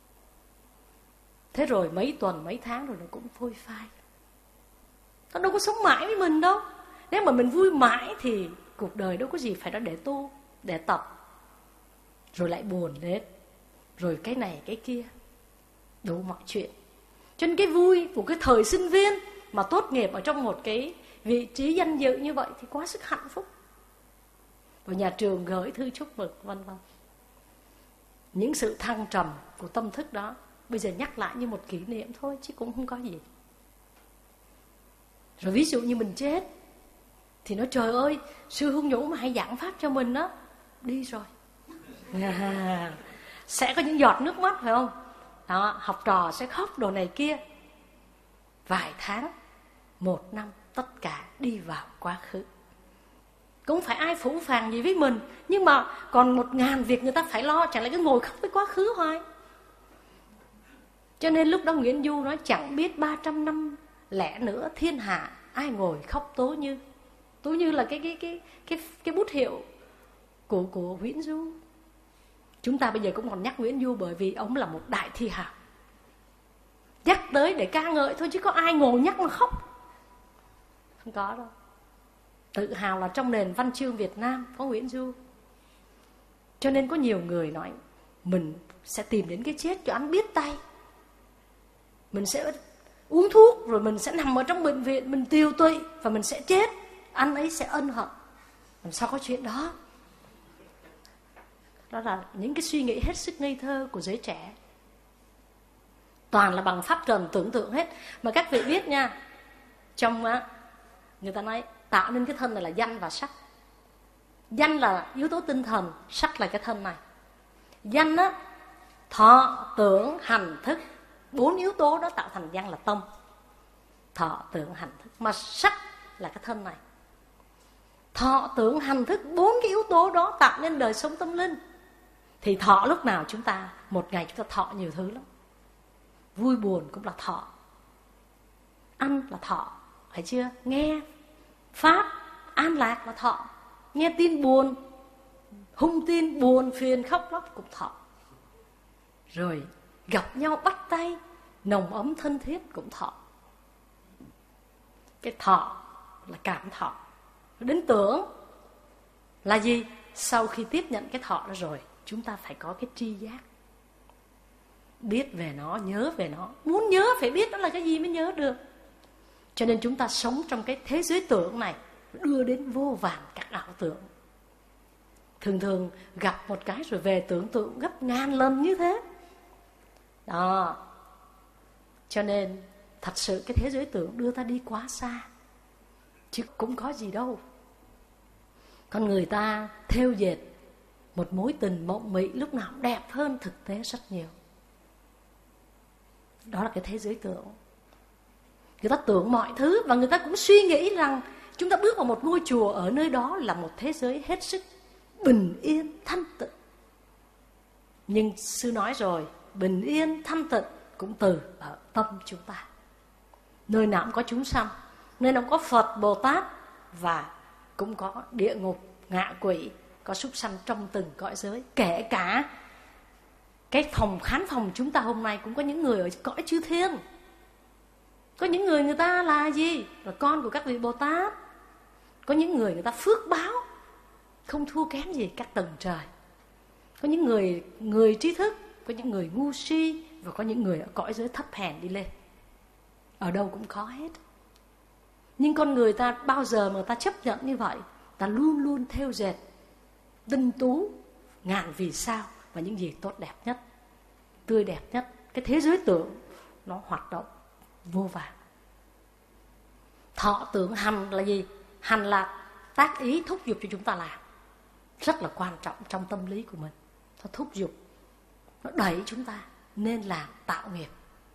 Thế rồi mấy tuần, mấy tháng rồi nó cũng phôi phai. Nó đâu có sống mãi với mình đâu. Nếu mà mình vui mãi thì cuộc đời đâu có gì phải đó để tu, để tập. Rồi lại buồn lên, rồi cái này cái kia, đủ mọi chuyện. Cho nên cái vui của cái thời sinh viên mà tốt nghiệp ở trong một cái vị trí danh dự như vậy thì quá sức hạnh phúc. Và nhà trường gửi thư chúc mừng vân vân. Những sự thăng trầm của tâm thức đó bây giờ nhắc lại như một kỷ niệm thôi, chứ cũng không có gì. Rồi ví dụ như mình chết thì nói trời ơi, sư Hương Nhũ mà hay giảng pháp cho mình đó, đi rồi. À, sẽ có những giọt nước mắt phải không? Đó, học trò sẽ khóc đồ này kia. Vài tháng, một năm, tất cả đi vào quá khứ. Cũng phải ai phũ phàng gì với mình, nhưng mà còn một ngàn việc người ta phải lo, chẳng lẽ cứ ngồi khóc với quá khứ hoài. Cho nên lúc đó Nguyễn Du nói chẳng biết ba trăm năm lẻ nữa thiên hạ ai ngồi khóc Tố Như. Tố Như là cái cái cái cái cái bút hiệu của của Nguyễn Du. Chúng ta bây giờ cũng còn nhắc Nguyễn Du bởi vì ông là một đại thi hào. Nhắc tới để ca ngợi thôi chứ có ai ngồi nhắc mà khóc. Không có đâu. Tự hào là trong nền văn chương Việt Nam có Nguyễn Du. Cho nên có nhiều người nói mình sẽ tìm đến cái chết cho anh biết tay. Mình sẽ uống thuốc rồi mình sẽ nằm ở trong bệnh viện, mình tiêu tụy và mình sẽ chết. Anh ấy sẽ ân hận. Làm sao có chuyện đó? Đó là những cái suy nghĩ hết sức ngây thơ của giới trẻ. Toàn là bằng pháp trần tưởng tượng hết. Mà các vị biết nha, trong á, người ta nói tạo nên cái thân này là danh và sắc. Danh là yếu tố tinh thần, sắc là cái thân này. Danh á, thọ, tưởng, hành, thức. Bốn yếu tố đó tạo thành danh là tâm. Thọ, tưởng, hành, thức. Mà sắc là cái thân này. Thọ, tưởng, hành, thức. Bốn cái yếu tố đó tạo nên đời sống tâm linh. Thì thọ lúc nào chúng ta, một ngày chúng ta thọ nhiều thứ lắm. Vui buồn cũng là thọ. Ăn là thọ, phải chưa? Nghe pháp, an lạc là thọ. Nghe tin buồn, hung tin, buồn, phiền, khóc lóc cũng thọ. Rồi gặp nhau bắt tay, nồng ấm thân thiết cũng thọ. Cái thọ là cảm thọ. Đến tưởng là gì? Sau khi tiếp nhận cái thọ đó rồi, chúng ta phải có cái tri giác. Biết về nó, nhớ về nó. Muốn nhớ phải biết đó là cái gì mới nhớ được. Cho nên chúng ta sống trong cái thế giới tưởng này, đưa đến vô vàn các ảo tưởng. Thường thường gặp một cái rồi về tưởng tượng gấp ngàn lần như thế. Đó. Cho nên thật sự cái thế giới tưởng đưa ta đi quá xa. Chứ cũng có gì đâu. Con người ta thêu dệt một mối tình mộng mị lúc nào đẹp hơn thực tế rất nhiều. Đó là cái thế giới tưởng. Người ta tưởng mọi thứ và người ta cũng suy nghĩ rằng chúng ta bước vào một ngôi chùa, ở nơi đó là một thế giới hết sức bình yên, thanh tịnh. Nhưng sư nói rồi, bình yên, thanh tịnh cũng từ ở tâm chúng ta. Nơi nào cũng có chúng sanh, nơi nào cũng có Phật, Bồ Tát và cũng có địa ngục, ngạ quỷ, có súc sanh trong từng cõi giới. Kể cả cái phòng khán phòng chúng ta hôm nay cũng có những người ở cõi chư thiên. Có những người người ta là gì? Là con của các vị Bồ Tát. Có những người người ta phước báo không thua kém gì các tầng trời. Có những người người trí thức, có những người ngu si, và có những người ở cõi giới thấp hèn đi lên. Ở đâu cũng có hết. Nhưng con người ta bao giờ mà ta chấp nhận như vậy, ta luôn luôn thêu dệt tinh tú ngàn vì sao và những gì tốt đẹp nhất, tươi đẹp nhất. Cái thế giới tưởng nó hoạt động vô vàn. Thọ, tưởng, hành là gì? Hành là tác ý thúc giục cho chúng ta làm. Rất là quan trọng trong tâm lý của mình. Nó thúc giục, nó đẩy chúng ta nên làm, tạo nghiệp.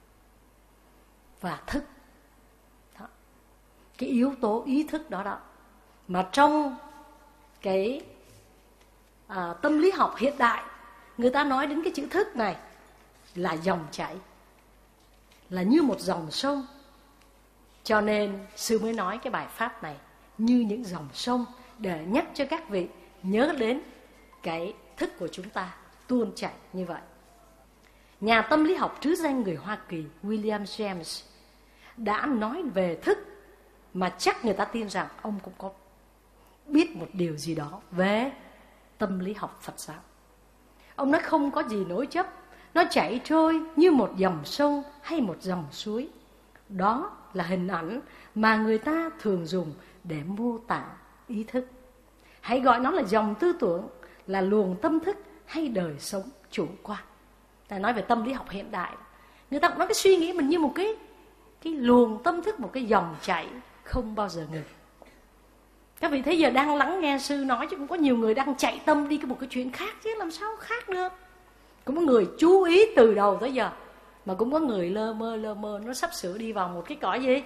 Và thức đó. Cái yếu tố ý thức đó đó. Mà trong cái à, tâm lý học hiện đại, người ta nói đến cái chữ thức này là dòng chảy, là như một dòng sông. Cho nên sư mới nói cái bài pháp này như những dòng sông, để nhắc cho các vị nhớ đến cái thức của chúng ta tuôn chảy như vậy. Nhà tâm lý học trứ danh người Hoa Kỳ William James đã nói về thức, mà chắc người ta tin rằng ông cũng có biết một điều gì đó về tâm lý học Phật giáo. Ông nói không có gì nối chấp, nó chảy trôi như một dòng sông hay một dòng suối. Đó là hình ảnh mà người ta thường dùng để mô tả ý thức. Hãy gọi nó là dòng tư tưởng, là luồng tâm thức hay đời sống chủ quan. Ta nói về tâm lý học hiện đại, người ta cũng nói cái suy nghĩ mình như một cái cái luồng tâm thức, một cái dòng chảy không bao giờ ngừng. Các vị thấy giờ đang lắng nghe sư nói, chứ cũng có nhiều người đang chạy tâm đi cái một cái chuyện khác chứ làm sao khác được. Cũng có người chú ý từ đầu tới giờ, mà cũng có người lơ mơ lơ mơ, nó sắp sửa đi vào một cái cõi gì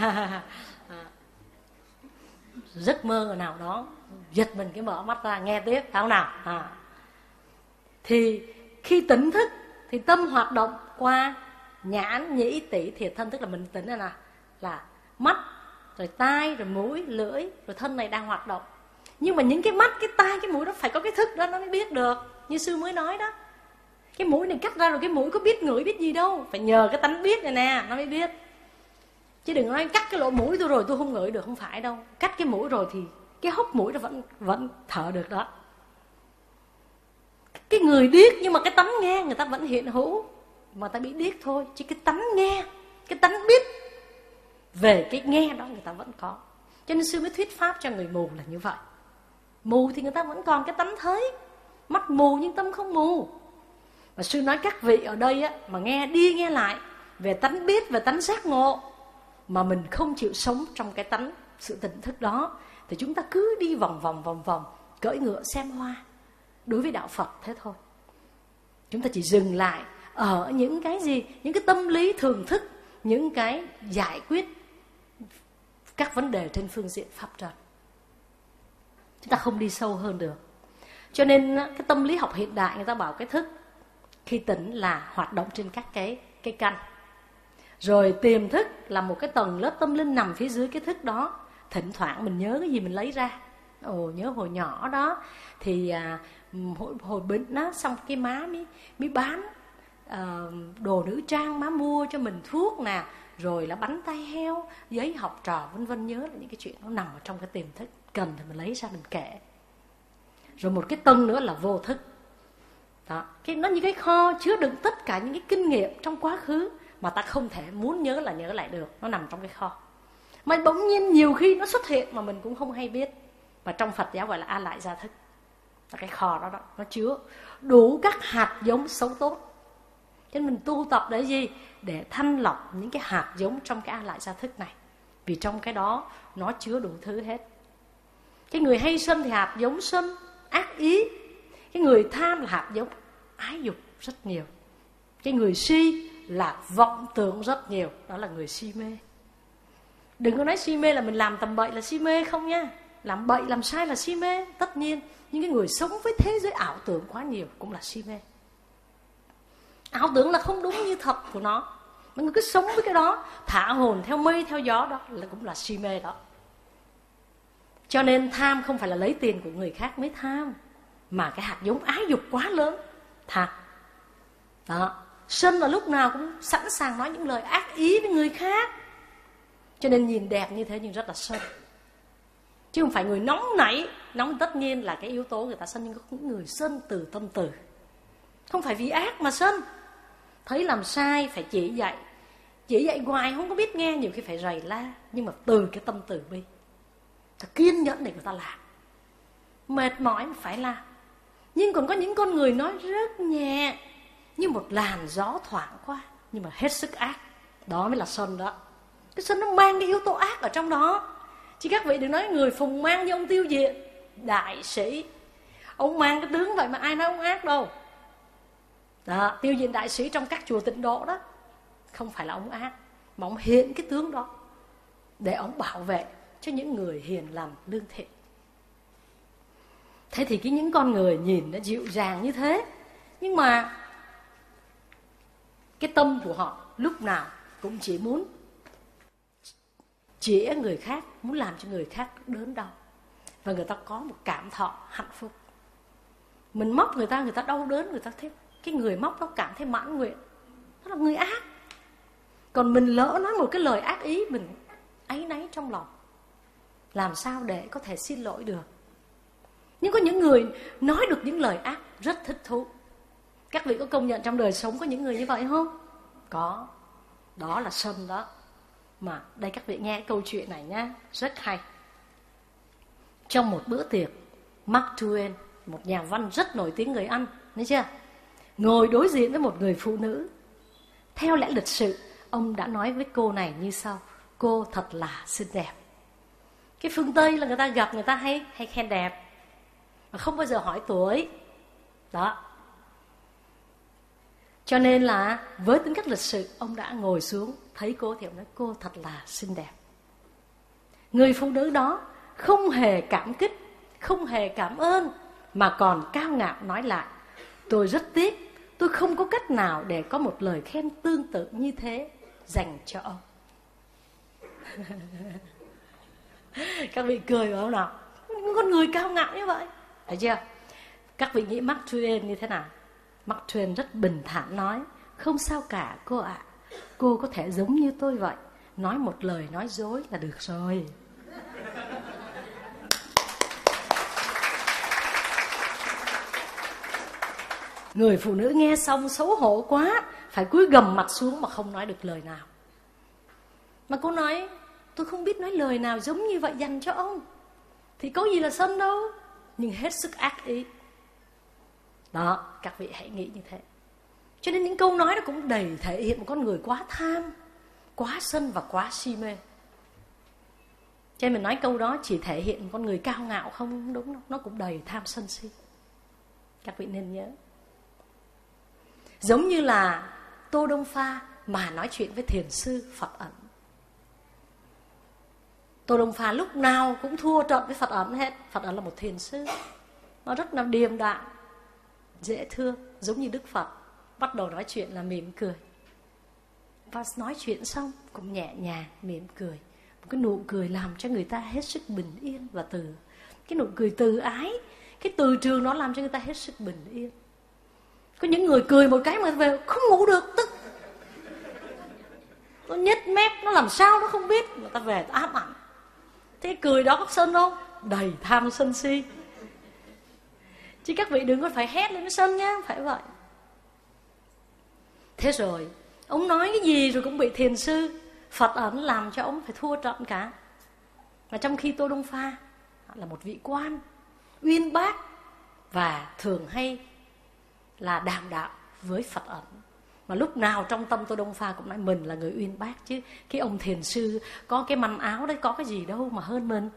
giấc mơ nào đó, giật mình cái mở mắt ra nghe tiếp thảo nào. À. Thì khi tỉnh thức thì tâm hoạt động qua nhãn, nhĩ, tỷ, thiệt, thân, tức là mình tính là là mắt, rồi tai, rồi mũi, lưỡi, rồi thân này đang hoạt động. Nhưng mà những cái mắt, cái tai, cái mũi đó phải có cái thức đó nó mới biết được. Như sư mới nói đó, cái mũi này cắt ra rồi cái mũi có biết ngửi biết gì đâu, phải nhờ cái tánh biết này nè nó mới biết. Chứ đừng nói cắt cái lỗ mũi tôi rồi tôi không ngửi được, không phải đâu. Cắt cái mũi rồi thì cái hốc mũi nó vẫn vẫn thở được đó. Cái người điếc nhưng mà cái tánh nghe người ta vẫn hiện hữu, mà ta bị điếc thôi. Chứ cái tánh nghe, cái tánh biết về cái nghe đó người ta vẫn có. Cho nên sư mới thuyết pháp cho người mù là như vậy. Mù thì người ta vẫn còn cái tánh thấy. Mắt mù nhưng tâm không mù. Và sư nói các vị ở đây á, mà nghe đi nghe lại về tánh biết, về tánh giác ngộ, mà mình không chịu sống trong cái tánh sự tỉnh thức đó, thì chúng ta cứ đi vòng vòng vòng vòng, cưỡi ngựa xem hoa. Đối với đạo Phật thế thôi. Chúng ta chỉ dừng lại ở những cái gì, những cái tâm lý thường thức, những cái giải quyết các vấn đề trên phương diện pháp trần. Chúng ta không đi sâu hơn được. Cho nên cái tâm lý học hiện đại người ta bảo cái thức khi tỉnh là hoạt động trên các cái, cái căn. Rồi tiềm thức là một cái tầng lớp tâm linh nằm phía dưới cái thức đó. Thỉnh thoảng mình nhớ cái gì mình lấy ra. Ồ, nhớ hồi nhỏ đó thì à, hồi, hồi bệnh đó, xong cái má mới, mới bán à, đồ nữ trang, má mua cho mình thuốc nè, rồi là bánh tay heo, giấy học trò vân vân. Nhớ là những cái chuyện nó nằm ở trong cái tiềm thức, cần thì mình lấy ra mình kể. Rồi một cái tầng nữa là vô thức đó, cái nó như cái kho chứa đựng tất cả những cái kinh nghiệm trong quá khứ mà ta không thể muốn nhớ là nhớ lại được. Nó nằm trong cái kho, mà bỗng nhiên nhiều khi nó xuất hiện mà mình cũng không hay biết. Và trong Phật giáo gọi là a lại gia thức. Là cái kho đó, đó nó chứa đủ các hạt giống xấu tốt. Cho nên mình tu tập để gì? Để thanh lọc những cái hạt giống trong cái a lại gia thức này. Vì trong cái đó nó chứa đủ thứ hết. Cái người hay sân thì hạt giống sân, ác ý. Cái người tham là hạt giống ái dục rất nhiều. Cái người si là vọng tưởng rất nhiều. Đó là người si mê. Đừng có nói si mê là mình làm tầm bậy là si mê không nha. Làm bậy, làm sai là si mê. Tất nhiên, những cái người sống với thế giới ảo tưởng quá nhiều cũng là si mê. Ảo tưởng là không đúng như thật của nó. Mọi người cứ sống với cái đó, thả hồn theo mây, theo gió, đó là cũng là si mê đó. Cho nên tham không phải là lấy tiền của người khác mới tham, mà cái hạt giống ái dục quá lớn tham. Đó. Sân là lúc nào cũng sẵn sàng nói những lời ác ý với người khác. Cho nên nhìn đẹp như thế nhưng rất là sân. Chứ không phải người nóng nảy. Nóng tất nhiên là cái yếu tố người ta sân, nhưng có những người sân từ tâm từ. Không phải vì ác mà sân. Thấy làm sai phải chỉ dạy. Chỉ dạy hoài không có biết nghe, nhiều khi phải rầy la. Nhưng mà từ cái tâm từ bi, ta kiên nhẫn để người ta làm. Mệt mỏi mà phải làm. Nhưng còn có những con người nói rất nhẹ, như một làn gió thoảng qua, nhưng mà hết sức ác. Đó mới là sân đó. Cái sân nó mang cái yếu tố ác ở trong đó. Chứ các vị đừng nói người phùng mang như ông Tiêu Diện, đại sĩ. Ông mang cái tướng vậy mà ai nói ông ác đâu. Đó, Tiêu Diện đại sĩ trong các chùa Tịnh Độ đó, không phải là ông ác, mà ông hiện cái tướng đó để ông bảo vệ cho những người hiền lành lương thiện. Thế thì cái những con người nhìn nó dịu dàng như thế, nhưng mà cái tâm của họ lúc nào cũng chỉ muốn chĩa người khác, muốn làm cho người khác đớn đau. Và người ta có một cảm thọ hạnh phúc. Mình móc người ta, người ta đau đớn, người ta thấy cái người móc nó cảm thấy mãn nguyện. Đó là người ác. Còn mình lỡ nói một cái lời ác ý, mình áy náy trong lòng, làm sao để có thể xin lỗi được. Nhưng có những người nói được những lời ác rất thích thú. Các vị có công nhận trong đời sống có những người như vậy không? Có. Đó là sân đó. Mà đây các vị nghe câu chuyện này nha, rất hay. Trong một bữa tiệc, Mark Twain, một nhà văn rất nổi tiếng người Anh, thấy chưa? Ngồi đối diện với một người phụ nữ. Theo lẽ lịch sự, ông đã nói với cô này như sau: cô thật là xinh đẹp. Cái phương Tây là người ta gặp người ta hay hay khen đẹp, mà không bao giờ hỏi tuổi. Đó. Cho nên là với tính cách lịch sự, ông đã ngồi xuống, thấy cô thì ông nói cô thật là xinh đẹp. Người phụ nữ đó không hề cảm kích, không hề cảm ơn, mà còn cao ngạo nói lại: tôi rất tiếc tôi không có cách nào để có một lời khen tương tự như thế dành cho ông. Các vị cười phải không nào? Con người cao ngạo như vậy, thấy chưa? Các vị nghĩ Mark Twain như thế nào? Mark Twain rất bình thản nói: không sao cả cô ạ, à. Cô có thể giống như tôi vậy, nói một lời nói dối là được rồi. Người phụ nữ nghe xong xấu hổ quá, phải cúi gằm mặt xuống mà không nói được lời nào. Mà cô nói: tôi không biết nói lời nào giống như vậy dành cho ông. Thì có gì là sân đâu, nhưng hết sức ác ý. Đó, các vị hãy nghĩ như thế. Cho nên những câu nói đó cũng đầy thể hiện một con người quá tham, quá sân và quá si mê. Cho nên mình nói câu đó chỉ thể hiện một con người cao ngạo không đúng đâu, nó cũng đầy tham sân si. Các vị nên nhớ. Giống như là Tô Đông Pha mà nói chuyện với thiền sư Phật Ẩn. Tô Đông Pha lúc nào cũng thua trận với Phật Ẩn hết. Phật Ẩn là một thiền sư, nó rất là điềm đạm, dễ thương, giống như Đức Phật. Bắt đầu nói chuyện là mỉm cười, và nói chuyện xong cũng nhẹ nhàng mỉm cười. Một cái nụ cười làm cho người ta hết sức bình yên và từ cái nụ cười từ ái, cái từ trường nó làm cho người ta hết sức bình yên. Có những người cười một cái mà về không ngủ được, tức nó nhếch mép, nó làm sao nó không biết, người ta về ám ảnh. Thế cười đó có sân không? Đầy tham sân si. Chứ các vị đừng có phải hét lên nó sân nhá, phải vậy. Thế rồi ông nói cái gì rồi cũng bị thiền sư Phật Ẩn làm cho ông phải thua trận cả. Mà trong khi Tô Đông Pha là một vị quan uyên bác và thường hay là đàm đạo với Phật Ẩn, mà lúc nào trong tâm Tô Đông Pha cũng nói mình là người uyên bác, chứ cái ông thiền sư có cái manh áo đấy có cái gì đâu mà hơn mình.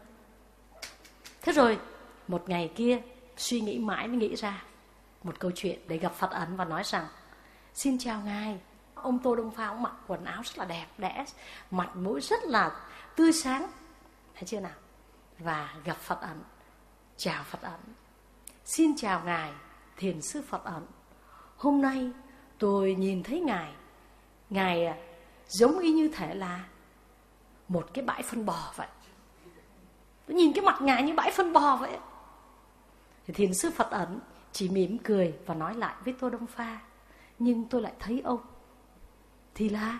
Thế rồi một ngày kia suy nghĩ mãi mới nghĩ ra một câu chuyện để gặp Phật Ẩn và nói rằng: xin chào ngài. Ông Tô Đông Pha ông mặc quần áo rất là đẹp đẽ, mặt mũi rất là tươi sáng, thấy chưa nào? Và gặp Phật Ẩn, chào Phật Ẩn: xin chào ngài thiền sư Phật Ẩn. Hôm nay tôi nhìn thấy ngài, ngài giống y như thể là một cái bãi phân bò vậy. Tôi nhìn cái mặt ngài như bãi phân bò vậy. Thì thiền sư Phật Ẩn chỉ mỉm cười và nói lại với Tô Đông Pha: nhưng tôi lại thấy ông thì là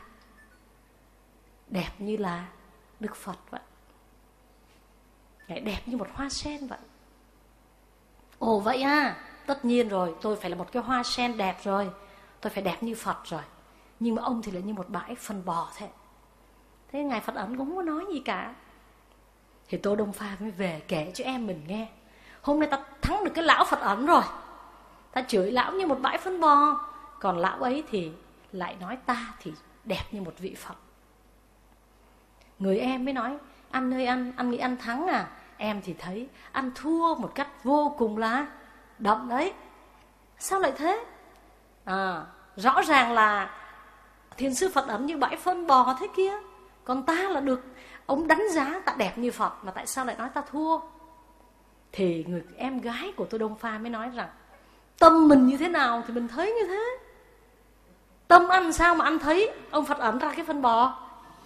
đẹp như là Đức Phật vậy. Ngài đẹp như một hoa sen vậy. Ồ vậy à, tất nhiên rồi, tôi phải là một cái hoa sen đẹp rồi, tôi phải đẹp như Phật rồi. Nhưng mà ông thì là như một bãi phân bò thế. Thế ngài Phật Ẩn cũng không có nói gì cả. Thì Tô Đông Pha mới về kể cho em mình nghe: hôm nay ta thắng được cái lão Phật Ẩn rồi, ta chửi lão như một bãi phân bò, còn lão ấy thì lại nói ta thì đẹp như một vị Phật. Người em mới nói: anh ơi anh, anh nghĩ anh thắng à? Em thì thấy anh thua một cách vô cùng là đậm đấy. Sao lại thế? À, rõ ràng là thiền sư Phật Ẩn như bãi phân bò thế kia, còn ta là được ông đánh giá ta đẹp như Phật, mà tại sao lại nói ta thua? Thì người em gái của Tô Đông Pha mới nói rằng: tâm mình như thế nào thì mình thấy như thế. Tâm anh sao mà anh thấy ông Phật Ẩn ra cái phân bò?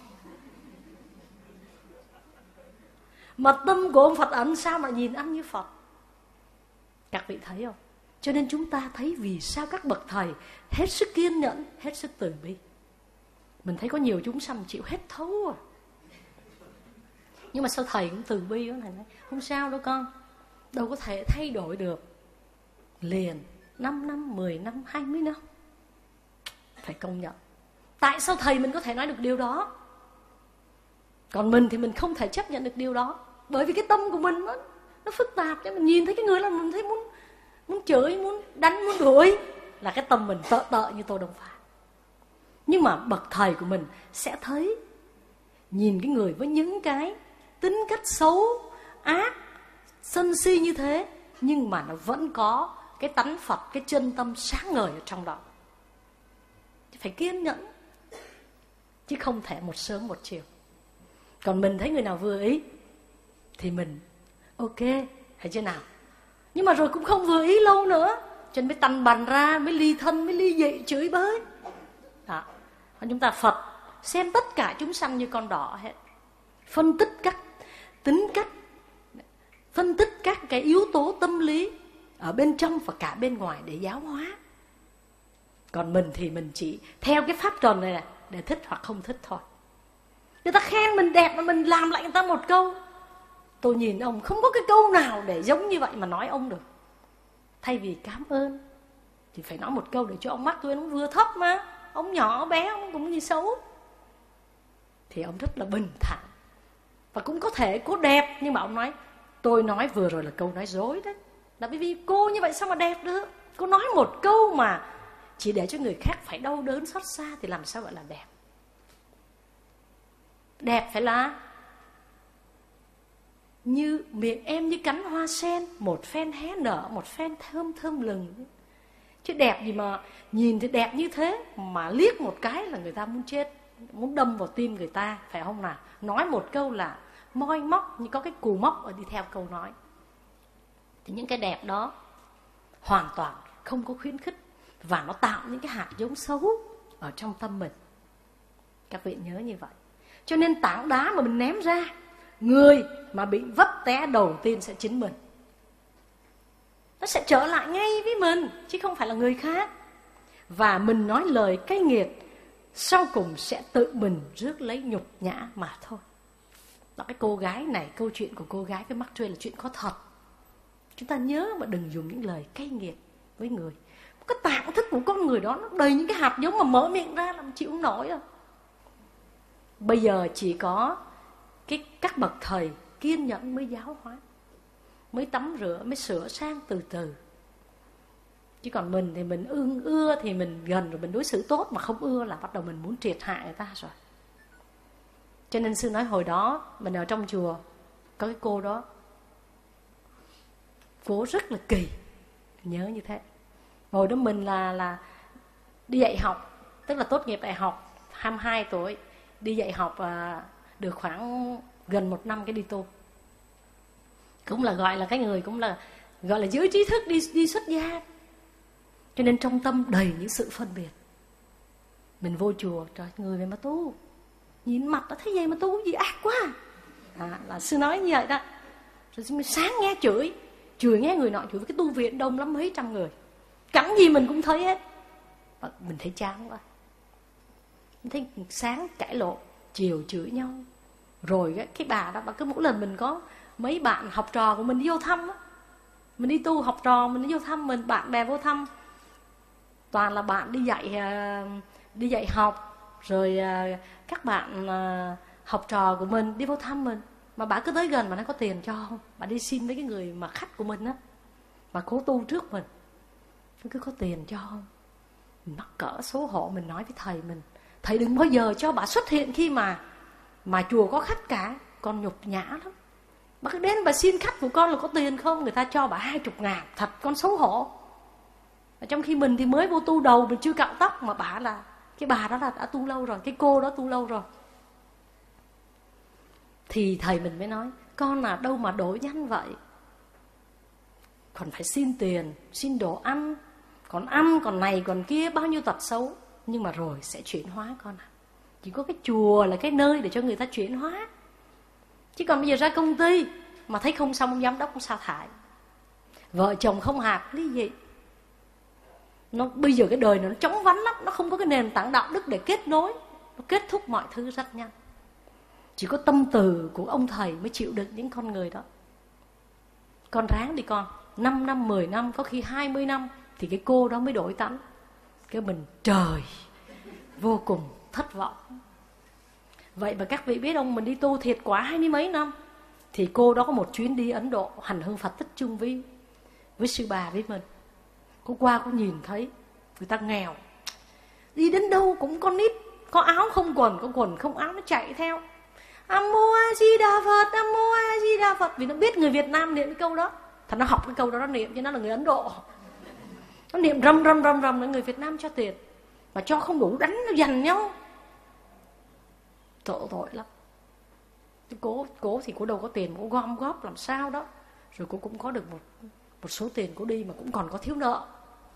Mà tâm của ông Phật Ẩn sao mà nhìn anh như Phật? Các vị thấy không? Cho nên chúng ta thấy vì sao các bậc thầy hết sức kiên nhẫn, hết sức từ bi. Mình thấy có nhiều chúng sanh chịu hết thấu à. Nhưng mà sao thầy cũng từ bi đó, thầy nói không sao đâu con, đâu có thể thay đổi được liền năm năm, mười năm, hai mươi năm. Phải công nhận. Tại sao thầy mình có thể nói được điều đó, còn mình thì mình không thể chấp nhận được điều đó? Bởi vì cái tâm của mình nó, nó phức tạp. Mình nhìn thấy cái người là mình thấy muốn muốn chửi, muốn đánh, muốn đuổi, là cái tâm mình tợ tợ như Tô Đông Pha. Nhưng mà bậc thầy của mình sẽ thấy, nhìn cái người với những cái tính cách xấu, ác, sân si như thế, nhưng mà nó vẫn có cái tánh Phật, cái chân tâm sáng ngời ở trong đó. Phải kiên nhẫn, chứ không thể một sớm một chiều. Còn mình thấy người nào vừa ý thì mình ok, hay chưa nào? Nhưng mà rồi cũng không vừa ý lâu nữa, cho nên mới tăn bần ra, mới ly thân, mới ly dị, chửi bới. Đó. Còn chúng ta Phật xem tất cả chúng sanh như con đỏ hết, phân tích các tính cách, phân tích các cái yếu tố tâm lý ở bên trong và cả bên ngoài để giáo hóa. Còn mình thì mình chỉ theo cái pháp trần này, này để thích hoặc không thích thôi. Người ta khen mình đẹp mà mình làm lại người ta một câu. Tôi nhìn ông không có cái câu nào để giống như vậy mà nói ông được. Thay vì cảm ơn thì phải nói một câu để cho ông mắt tôi nó vừa thấp mà. Ông nhỏ bé, ông cũng gì xấu. Thì ông rất là bình thản. Và cũng có thể cô đẹp, nhưng mà ông nói tôi nói vừa rồi là câu nói dối đấy. Là bởi vì cô như vậy sao mà đẹp được. Cô nói một câu mà chỉ để cho người khác phải đau đớn xót xa thì làm sao gọi là đẹp. Đẹp phải là như miệng em như cánh hoa sen, một phen hé nở, một phen thơm thơm lừng. Chứ đẹp gì mà nhìn thì đẹp như thế mà liếc một cái là người ta muốn chết, muốn đâm vào tim người ta, phải không nào? Nói một câu là moi móc, như có cái cù móc ở đi theo câu nói. Thì những cái đẹp đó hoàn toàn không có khuyến khích, và nó tạo những cái hạt giống xấu ở trong tâm mình. Các vị nhớ như vậy. Cho nên tảng đá mà mình ném ra, người mà bị vấp té đầu tiên sẽ chính mình. Nó sẽ trở lại ngay với mình, chứ không phải là người khác. Và mình nói lời cay nghiệt, sau cùng sẽ tự mình rước lấy nhục nhã mà thôi. Đó, cái cô gái này, câu chuyện của cô gái với Mark Twain là chuyện có thật. Chúng ta nhớ mà đừng dùng những lời cay nghiệt với người. Cái tạng thức của con người đó nó đầy những cái hạt giống mà mở miệng ra làm chịu không nổi đâu. Bây giờ chỉ có cái các bậc thầy kiên nhẫn mới giáo hóa, mới tắm rửa, mới sửa sang từ từ. Chứ còn mình thì mình ưng ưa thì mình gần rồi mình đối xử tốt, mà không ưa là bắt đầu mình muốn triệt hạ người ta rồi. Cho nên sư nói hồi đó mình ở trong chùa có cái cô đó, cô rất là kỳ, nhớ như thế. Hồi đó mình là là đi dạy học, tức là tốt nghiệp đại học, hai mươi hai tuổi, đi dạy học à, được khoảng gần một năm cái đi tu. Cũng là gọi là cái người cũng là gọi là giới trí thức đi đi xuất gia. Cho nên trong tâm đầy những sự phân biệt. Mình vô chùa, trời, người về mà tu, nhìn mặt đã thấy vậy mà tu gì ác quá. À, là sư nói như vậy đó. Rồi sáng nghe chửi, chửi nghe người nọ chửi, với cái tu viện đông lắm mấy trăm người, cảnh gì mình cũng thấy hết. Và mình thấy chán quá. Mình thấy sáng cãi lộn, chiều chửi nhau. Rồi cái, cái bà đó, bà cứ mỗi lần mình có mấy bạn học trò của mình đi vô thăm á, mình đi tu học trò mình đi vô thăm mình, bạn bè vô thăm, toàn là bạn đi dạy đi dạy học, rồi các bạn học trò của mình đi vô thăm mình, mà bà cứ tới gần mà nó có tiền cho không, bà đi xin mấy cái người mà khách của mình á, mà cố tu trước mình, nó cứ có tiền cho không. Mình mắc cỡ xấu hổ, mình nói với thầy mình, thầy đừng bao giờ cho bà xuất hiện khi mà mà chùa có khách cả, con nhục nhã lắm. Bà cứ đến bà xin khách của con là có tiền không, người ta cho bà hai chục ngàn, thật con xấu hổ. Ở trong khi mình thì mới vô tu đầu, mình chưa cạo tóc, mà bà là cái bà đó là đã tu lâu rồi, cái cô đó tu lâu rồi. Thì thầy mình mới nói, con là đâu mà đổi nhanh vậy, còn phải xin tiền, xin đồ ăn, còn ăn, còn này, còn kia, bao nhiêu tật xấu. Nhưng mà rồi sẽ chuyển hóa con ạ. À. Chỉ có cái chùa là cái nơi để cho người ta chuyển hóa. Chứ còn bây giờ ra công ty mà thấy không xong, ông giám đốc ông sa thải, vợ chồng không hợp, ly dị. Nó bây giờ cái đời này nó chóng vánh lắm, nó không có cái nền tảng đạo đức để kết nối, nó kết thúc mọi thứ rất nhanh. Chỉ có tâm từ của ông thầy mới chịu được những con người đó. Con ráng đi con, năm năm, mười năm, có khi hai mươi năm thì cái cô đó mới đổi tánh. Cái mình trời, vô cùng thất vọng. Vậy mà các vị biết không, mình đi tu thiệt quả hai mươi mấy năm, thì cô đó có một chuyến đi Ấn Độ hành hương Phật tích chung với với sư bà với mình. Cô qua cô nhìn thấy người ta nghèo, đi đến đâu cũng con nít, có áo không quần, có quần không áo, nó chạy theo Nam Mô A Di Đà Phật, Nam Mô A Di Đà Phật, vì nó biết người Việt Nam niệm cái câu đó. Thật nó học cái câu đó nó niệm, chứ nó là người Ấn Độ, nó niệm rầm rầm rầm rầm là người Việt Nam cho tiền, mà cho không đủ đánh nó giành nhau. Tội tội lắm. Cố, cố thì cô đâu có tiền, cô gom góp làm sao đó, rồi cô cũng có được một, một số tiền cô đi, mà cũng còn có thiếu nợ.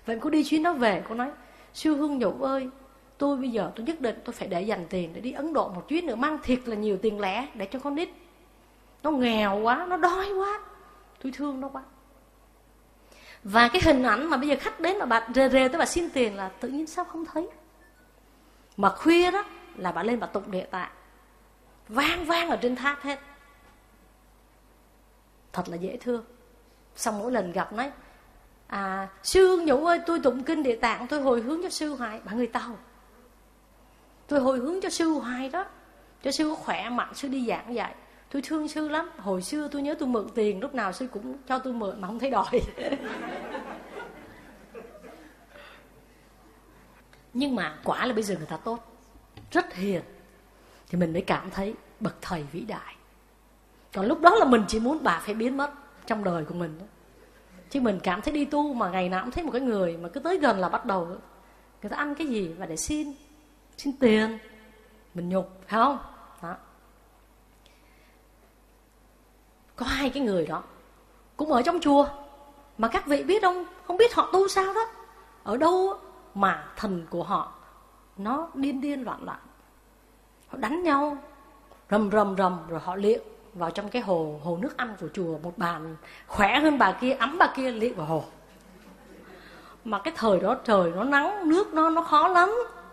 Vậy cô đi chuyến đó về, cô nói: sư Hương Nhũ ơi, tôi bây giờ tôi nhất định tôi phải để dành tiền để đi Ấn Độ một chuyến nữa, mang thiệt là nhiều tiền lẻ để cho con nít. Nó nghèo quá, nó đói quá, tôi thương nó quá. Và cái hình ảnh mà bây giờ khách đến mà bà rề rề tới bà xin tiền là tự nhiên sao không thấy. Mà khuya đó là bà lên bà tụng Địa Tạng, vang vang ở trên tháp hết. Thật là dễ thương. Xong mỗi lần gặp nói: à, sư Hương Nhũ ơi, tôi tụng kinh Địa Tạng, tôi hồi hướng cho sư hoài. Bà người Tàu, tôi hồi hướng cho sư hoài đó, cho sư có khỏe mạnh, sư đi giảng dạy. Tôi thương sư lắm. Hồi xưa tôi nhớ tôi mượn tiền, lúc nào sư cũng cho tôi mượn mà không thấy đòi. Nhưng mà quả là bây giờ người ta tốt, rất hiền, thì mình mới cảm thấy bậc thầy vĩ đại. Còn lúc đó là mình chỉ muốn bà phải biến mất trong đời của mình đó. Chứ mình cảm thấy đi tu mà ngày nào cũng thấy một cái người mà cứ tới gần là bắt đầu người ta ăn cái gì và để xin xin tiền, mình nhục, phải không? Đó. Có hai cái người đó cũng ở trong chùa, mà các vị biết không, không biết họ tu sao đó. Ở đâu mà thần của họ nó điên điên loạn loạn, họ đánh nhau rầm rầm rầm, rồi họ liệng vào trong cái hồ hồ nước ăn của chùa. Một bàn khỏe hơn bà kia, ấm bà kia, liệng vào hồ. Mà cái thời đó trời nó nắng, nước nó nó khó lắm.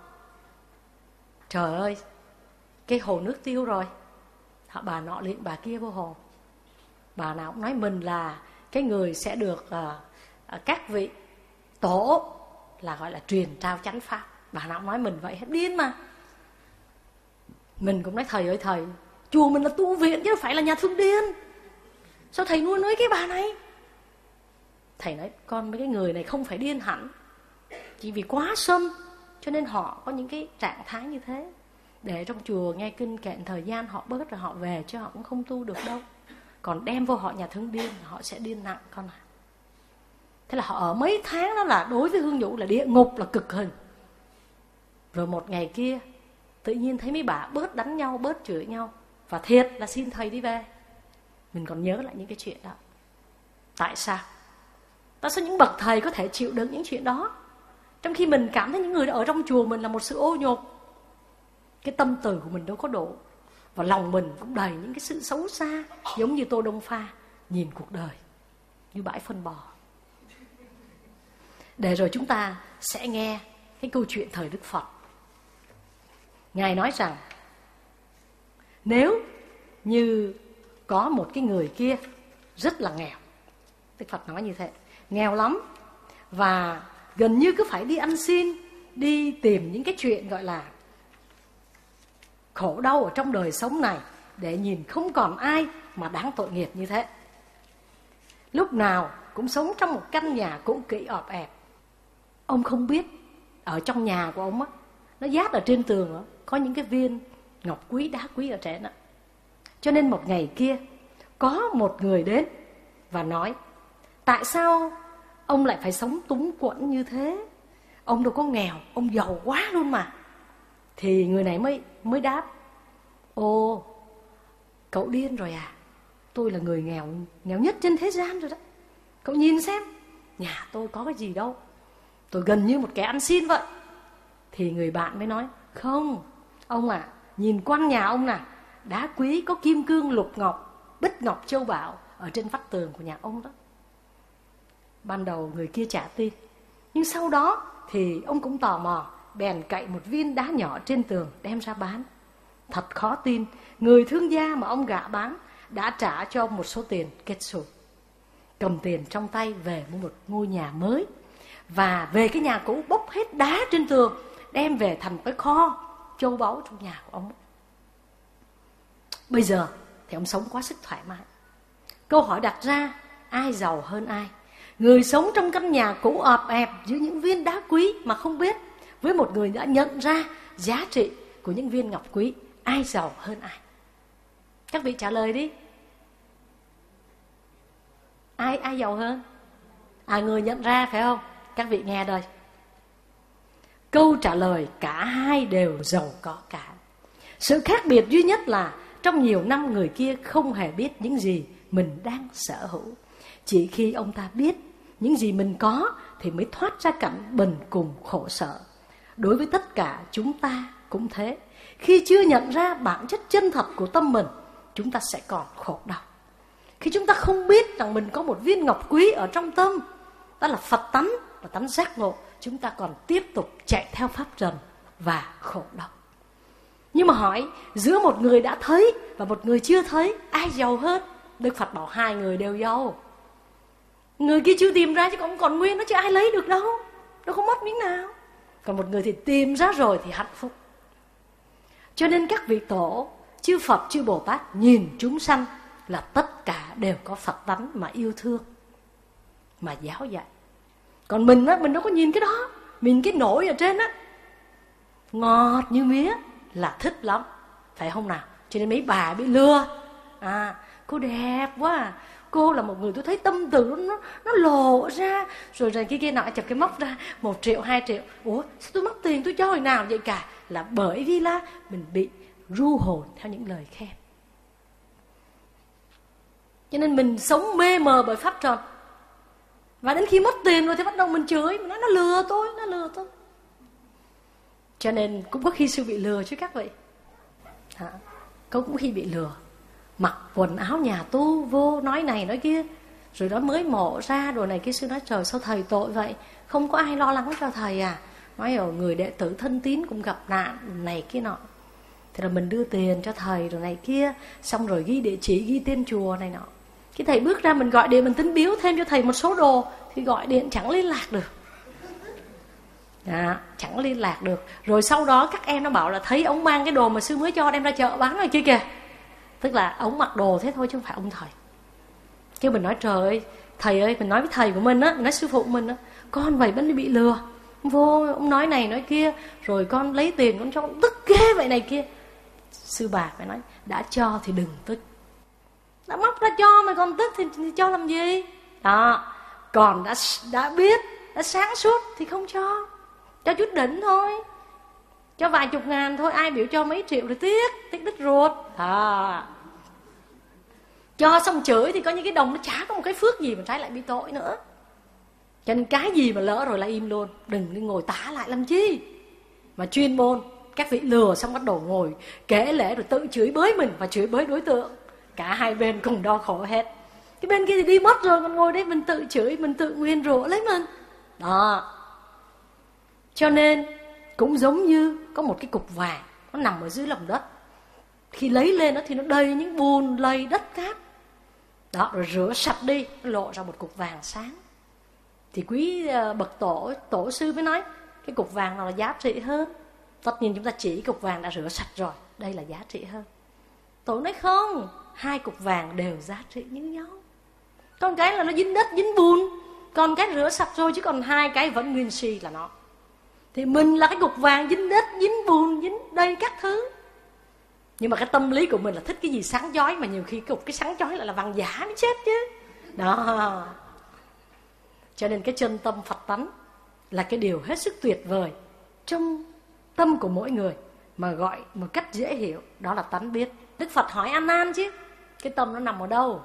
Trời ơi, cái hồ nước tiêu rồi, họ bà nọ liệng bà kia vô hồ. Bà nào cũng nói mình là cái người sẽ được uh, các vị tổ là gọi là truyền trao chánh pháp. Bà nào cũng nói mình vậy hết, điên mà. Mình cũng nói thầy ơi thầy, chùa mình là tu viện chứ không phải là nhà thương điên, sao thầy nuôi nới cái bà này? Thầy nói con mấy cái người này không phải điên hẳn, chỉ vì quá sâm cho nên họ có những cái trạng thái như thế. Để trong chùa nghe kinh kẹn thời gian họ bớt rồi họ về, chứ họ cũng không tu được đâu. Còn đem vô họ nhà thương điên, họ sẽ điên nặng con à. Thế là họ ở mấy tháng đó là đối với Hương Nhũ là địa ngục, là cực hình. Rồi một ngày kia tự nhiên thấy mấy bà bớt đánh nhau, bớt chửi nhau, và thiệt là xin thầy đi về. Mình còn nhớ lại những cái chuyện đó. Tại sao? Tại sao những bậc thầy có thể chịu đựng những chuyện đó, trong khi mình cảm thấy những người ở trong chùa mình là một sự ô nhục? Cái tâm từ của mình đâu có đủ, và lòng mình cũng đầy những cái sự xấu xa, giống như Tô Đông Pha nhìn cuộc đời như bãi phân bò. Để rồi chúng ta sẽ nghe cái câu chuyện thời Đức Phật. Ngài nói rằng nếu như có một cái người kia rất là nghèo, Đức Phật nói như thế, nghèo lắm, và gần như cứ phải đi ăn xin, đi tìm những cái chuyện gọi là khổ đau ở trong đời sống này, để nhìn không còn ai mà đáng tội nghiệp như thế. Lúc nào cũng sống trong một căn nhà cũ kỹ ọp ẹp. Ông không biết ở trong nhà của ông á, nó dát ở trên tường đó, có những cái viên ngọc quý, đá quý ở trên đó. Cho nên một ngày kia có một người đến và nói: tại sao ông lại phải sống túng quẫn như thế? Ông đâu có nghèo, ông giàu quá luôn mà. Thì người này mới mới đáp: ồ, cậu điên rồi à? Tôi là người nghèo nghèo nhất trên thế gian rồi đó. Cậu nhìn xem, nhà tôi có cái gì đâu, tôi gần như một kẻ ăn xin vậy. Thì người bạn mới nói: không, ông à, nhìn quanh nhà ông nè, đá quý có kim cương lục ngọc, bích ngọc châu bảo ở trên vách tường của nhà ông đó. Ban đầu người kia chả tin, nhưng sau đó thì ông cũng tò mò, bèn cậy một viên đá nhỏ trên tường đem ra bán. Thật khó tin, người thương gia mà ông gạ bán đã trả cho ông một số tiền kết xù. Cầm tiền trong tay về mua một ngôi nhà mới, và về cái nhà cũ bốc hết đá trên tường, đem về thành cái kho châu báu trong nhà của ông. Bây giờ thì ông sống quá sức thoải mái. Câu hỏi đặt ra, ai giàu hơn ai? Người sống trong căn nhà cũ ọp ẹp giữa những viên đá quý mà không biết, với một người đã nhận ra giá trị của những viên ngọc quý, ai giàu hơn ai? Các vị trả lời đi. Ai ai giàu hơn? À, người nhận ra phải không? Các vị nghe đây. Câu trả lời cả hai đều giàu có cả. Sự khác biệt duy nhất là trong nhiều năm người kia không hề biết những gì mình đang sở hữu. Chỉ khi ông ta biết những gì mình có thì mới thoát ra cảnh bần cùng khổ sở. Đối với tất cả chúng ta cũng thế. Khi chưa nhận ra bản chất chân thật của tâm mình, chúng ta sẽ còn khổ đau. Khi chúng ta không biết rằng mình có một viên ngọc quý ở trong tâm, đó là Phật tánh, là tánh giác ngộ, chúng ta còn tiếp tục chạy theo pháp trần và khổ đau. Nhưng mà hỏi, giữa một người đã thấy và một người chưa thấy, ai giàu hơn? Đức Phật bảo hai người đều giàu. Người kia chưa tìm ra chứ còn còn nguyên, nó chứ ai lấy được đâu, đâu có mất miếng nào. Còn một người thì tìm ra rồi thì hạnh phúc. Cho nên các vị tổ, chư Phật, chư Bồ Tát nhìn chúng sanh là tất cả đều có Phật tánh mà yêu thương, mà giáo dạy. Còn mình á, mình đâu có nhìn cái đó. Mình cái nổi ở trên á, ngọt như mía là thích lắm, phải không nào? Cho nên mấy bà bị lừa. À, cô đẹp quá à. Cô là một người tôi thấy tâm từ nó, nó lộ ra. Rồi rồi kia kia nọ chụp cái móc ra một triệu, hai triệu. Ủa sao tôi mất tiền tôi cho hồi nào vậy cả? Là bởi vì là mình bị ru hồn theo những lời khen. Cho nên mình sống mê mờ bởi pháp trần. Và đến khi mất tiền rồi thì bắt đầu mình chửi, mình nói nó lừa tôi, nó lừa tôi. Cho nên cũng có khi sư bị lừa chứ các vị. Hả? Cũng có khi bị lừa. Mặc quần áo nhà tu vô nói này nói kia, rồi đó mới mổ ra đồ này kia. Sư nói trời sao thầy tội vậy, không có ai lo lắng cho thầy à? Nói ở người đệ tử thân tín cũng gặp nạn này kia nọ. Thì là mình đưa tiền cho thầy rồi này kia, xong rồi ghi địa chỉ, ghi tên chùa này nọ. Cái thầy bước ra mình gọi điện, mình tính biếu thêm cho thầy một số đồ, thì gọi điện chẳng liên lạc được. À, chẳng liên lạc được. Rồi sau đó các em nó bảo là thấy ông mang cái đồ mà sư mới cho đem ra chợ bán rồi kia kìa. Tức là ông mặc đồ thế thôi chứ không phải ông thầy. Kêu mình nói trời ơi, thầy ơi, mình nói với thầy của mình á, mình nói sư phụ của mình á, con vậy vẫn bị lừa. Vô ông nói này nói kia, rồi con lấy tiền con cho con tức ghê vậy này kia. Sư bà phải nói đã cho thì đừng tức. Đã móc ra cho mà còn tức thì, thì cho làm gì? Đó. Còn đã đã biết, đã sáng suốt thì không cho. Cho chút đỉnh thôi, cho vài chục ngàn thôi. Ai biểu cho mấy triệu thì tiếc, tiếc đứt ruột. À. Cho xong chửi thì có những cái đồng nó chả có một cái phước gì mà trái lại bị tội nữa. Cho nên cái gì mà lỡ rồi là im luôn. Đừng đi ngồi tả lại làm chi. Mà chuyên môn các vị lừa xong bắt đầu ngồi kể lể rồi tự chửi bới mình và chửi bới đối tượng. Cả hai bên cùng đau khổ hết. Cái bên kia thì đi mất rồi, còn ngồi đây mình tự chửi, mình tự nguyên rủa lấy mình. Đó. Cho nên cũng giống như có một cái cục vàng, nó nằm ở dưới lòng đất. Khi lấy lên đó thì nó đầy những bùn lầy đất cát. Đó, rồi rửa sạch đi, nó lộ ra một cục vàng sáng. Thì quý bậc tổ, tổ sư mới nói cái cục vàng nào là giá trị hơn. Tất nhiên chúng ta chỉ cục vàng đã rửa sạch rồi, đây là giá trị hơn. Tổ nói không, hai cục vàng đều giá trị như nhau. Còn cái là nó dính đất, dính bùn. Còn cái rửa sạch rồi, chứ còn hai cái vẫn nguyên si là nó. Thì mình là cái cục vàng dính đất, dính bùn, dính đầy các thứ. Nhưng mà cái tâm lý của mình là thích cái gì sáng chói. Mà nhiều khi cục cái sáng chói lại là vàng giả mới chết chứ. Đó. Cho nên cái chân tâm Phật tánh là cái điều hết sức tuyệt vời trong tâm của mỗi người, mà gọi một cách dễ hiểu, đó là tánh biết. Đức Phật hỏi A Nan chứ, cái tâm nó nằm ở đâu?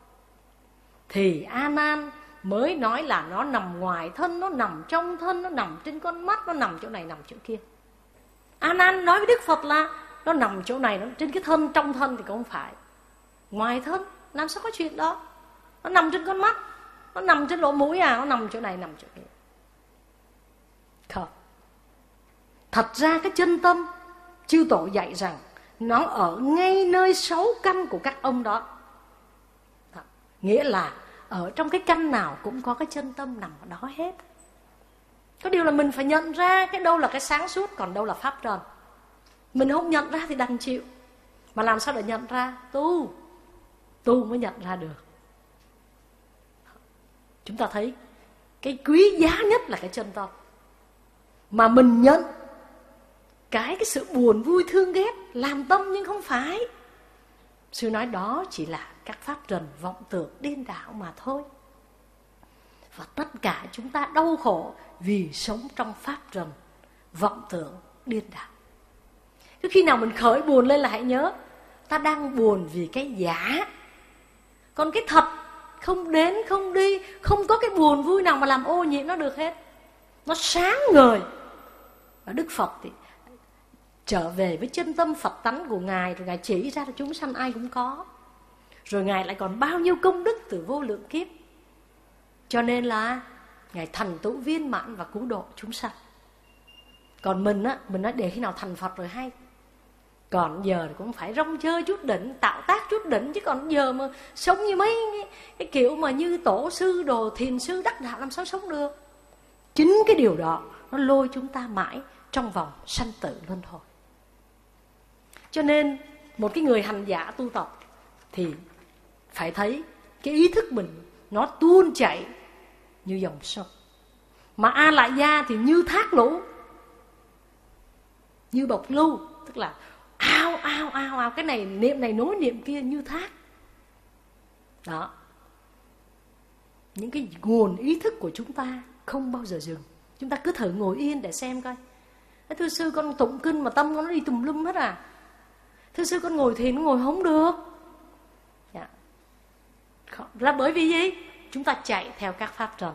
Thì A Nan mới nói là nó nằm ngoài thân, nó nằm trong thân, nó nằm trên con mắt, nó nằm chỗ này, nằm chỗ kia. A Nan nói với Đức Phật là nó nằm chỗ này, nó trên cái thân, trong thân thì không phải. Ngoài thân, làm sao có chuyện đó? Nó nằm trên con mắt, nó nằm trên lỗ mũi à, nó nằm chỗ này, nằm chỗ kia. Không. Thật ra cái chân tâm, chư tổ dạy rằng nó ở ngay nơi sáu căn của các ông đó. Đó. Nghĩa là ở trong cái căn nào cũng có cái chân tâm nằm ở đó hết. Có điều là mình phải nhận ra cái đâu là cái sáng suốt, còn đâu là pháp trần. Mình không nhận ra thì đành chịu. Mà làm sao để nhận ra? Tu. Tu mới nhận ra được. Chúng ta thấy cái quý giá nhất là cái chân tâm. Mà mình nhận cái cái sự buồn vui thương ghét làm tâm, nhưng không phải. Sư nói đó chỉ là các pháp trần vọng tưởng điên đảo mà thôi. Và tất cả chúng ta đau khổ vì sống trong pháp trần vọng tưởng điên đảo. Cứ khi nào mình khởi buồn lên là hãy nhớ ta đang buồn vì cái giả. Còn cái thật không đến, không đi, không có cái buồn vui nào mà làm ô nhiễm nó được hết. Nó sáng ngời. Và Đức Phật thì trở về với chân tâm Phật tánh của Ngài, rồi Ngài chỉ ra là chúng sanh ai cũng có. Rồi Ngài lại còn bao nhiêu công đức từ vô lượng kiếp. Cho nên là Ngài thành tựu viên mãn và cứu độ chúng sanh. Còn mình á, mình nói để khi nào thành Phật rồi hay. Còn giờ thì cũng phải rong chơi chút đỉnh, tạo tác chút đỉnh. Chứ còn giờ mà sống như mấy cái, cái kiểu mà như tổ sư, đồ thiền sư, đắc đạo làm sao sống được. Chính cái điều đó nó lôi chúng ta mãi trong vòng sanh tử luân hồi. Cho nên một cái người hành giả tu tập thì phải thấy cái ý thức mình nó tuôn chảy như dòng sông. Mà A Lại Gia thì như thác lũ, như bộc lưu, tức là ao ao ao ao, cái này niệm này nối niệm kia như thác. Đó. Những cái nguồn ý thức của chúng ta không bao giờ dừng. Chúng ta cứ thử ngồi yên để xem coi. Thưa sư, con tụng kinh mà tâm con nó đi tùm lum hết à. Thưa sư, con ngồi thiền nó ngồi không được. Dạ. Là bởi vì gì? Chúng ta chạy theo các pháp trần.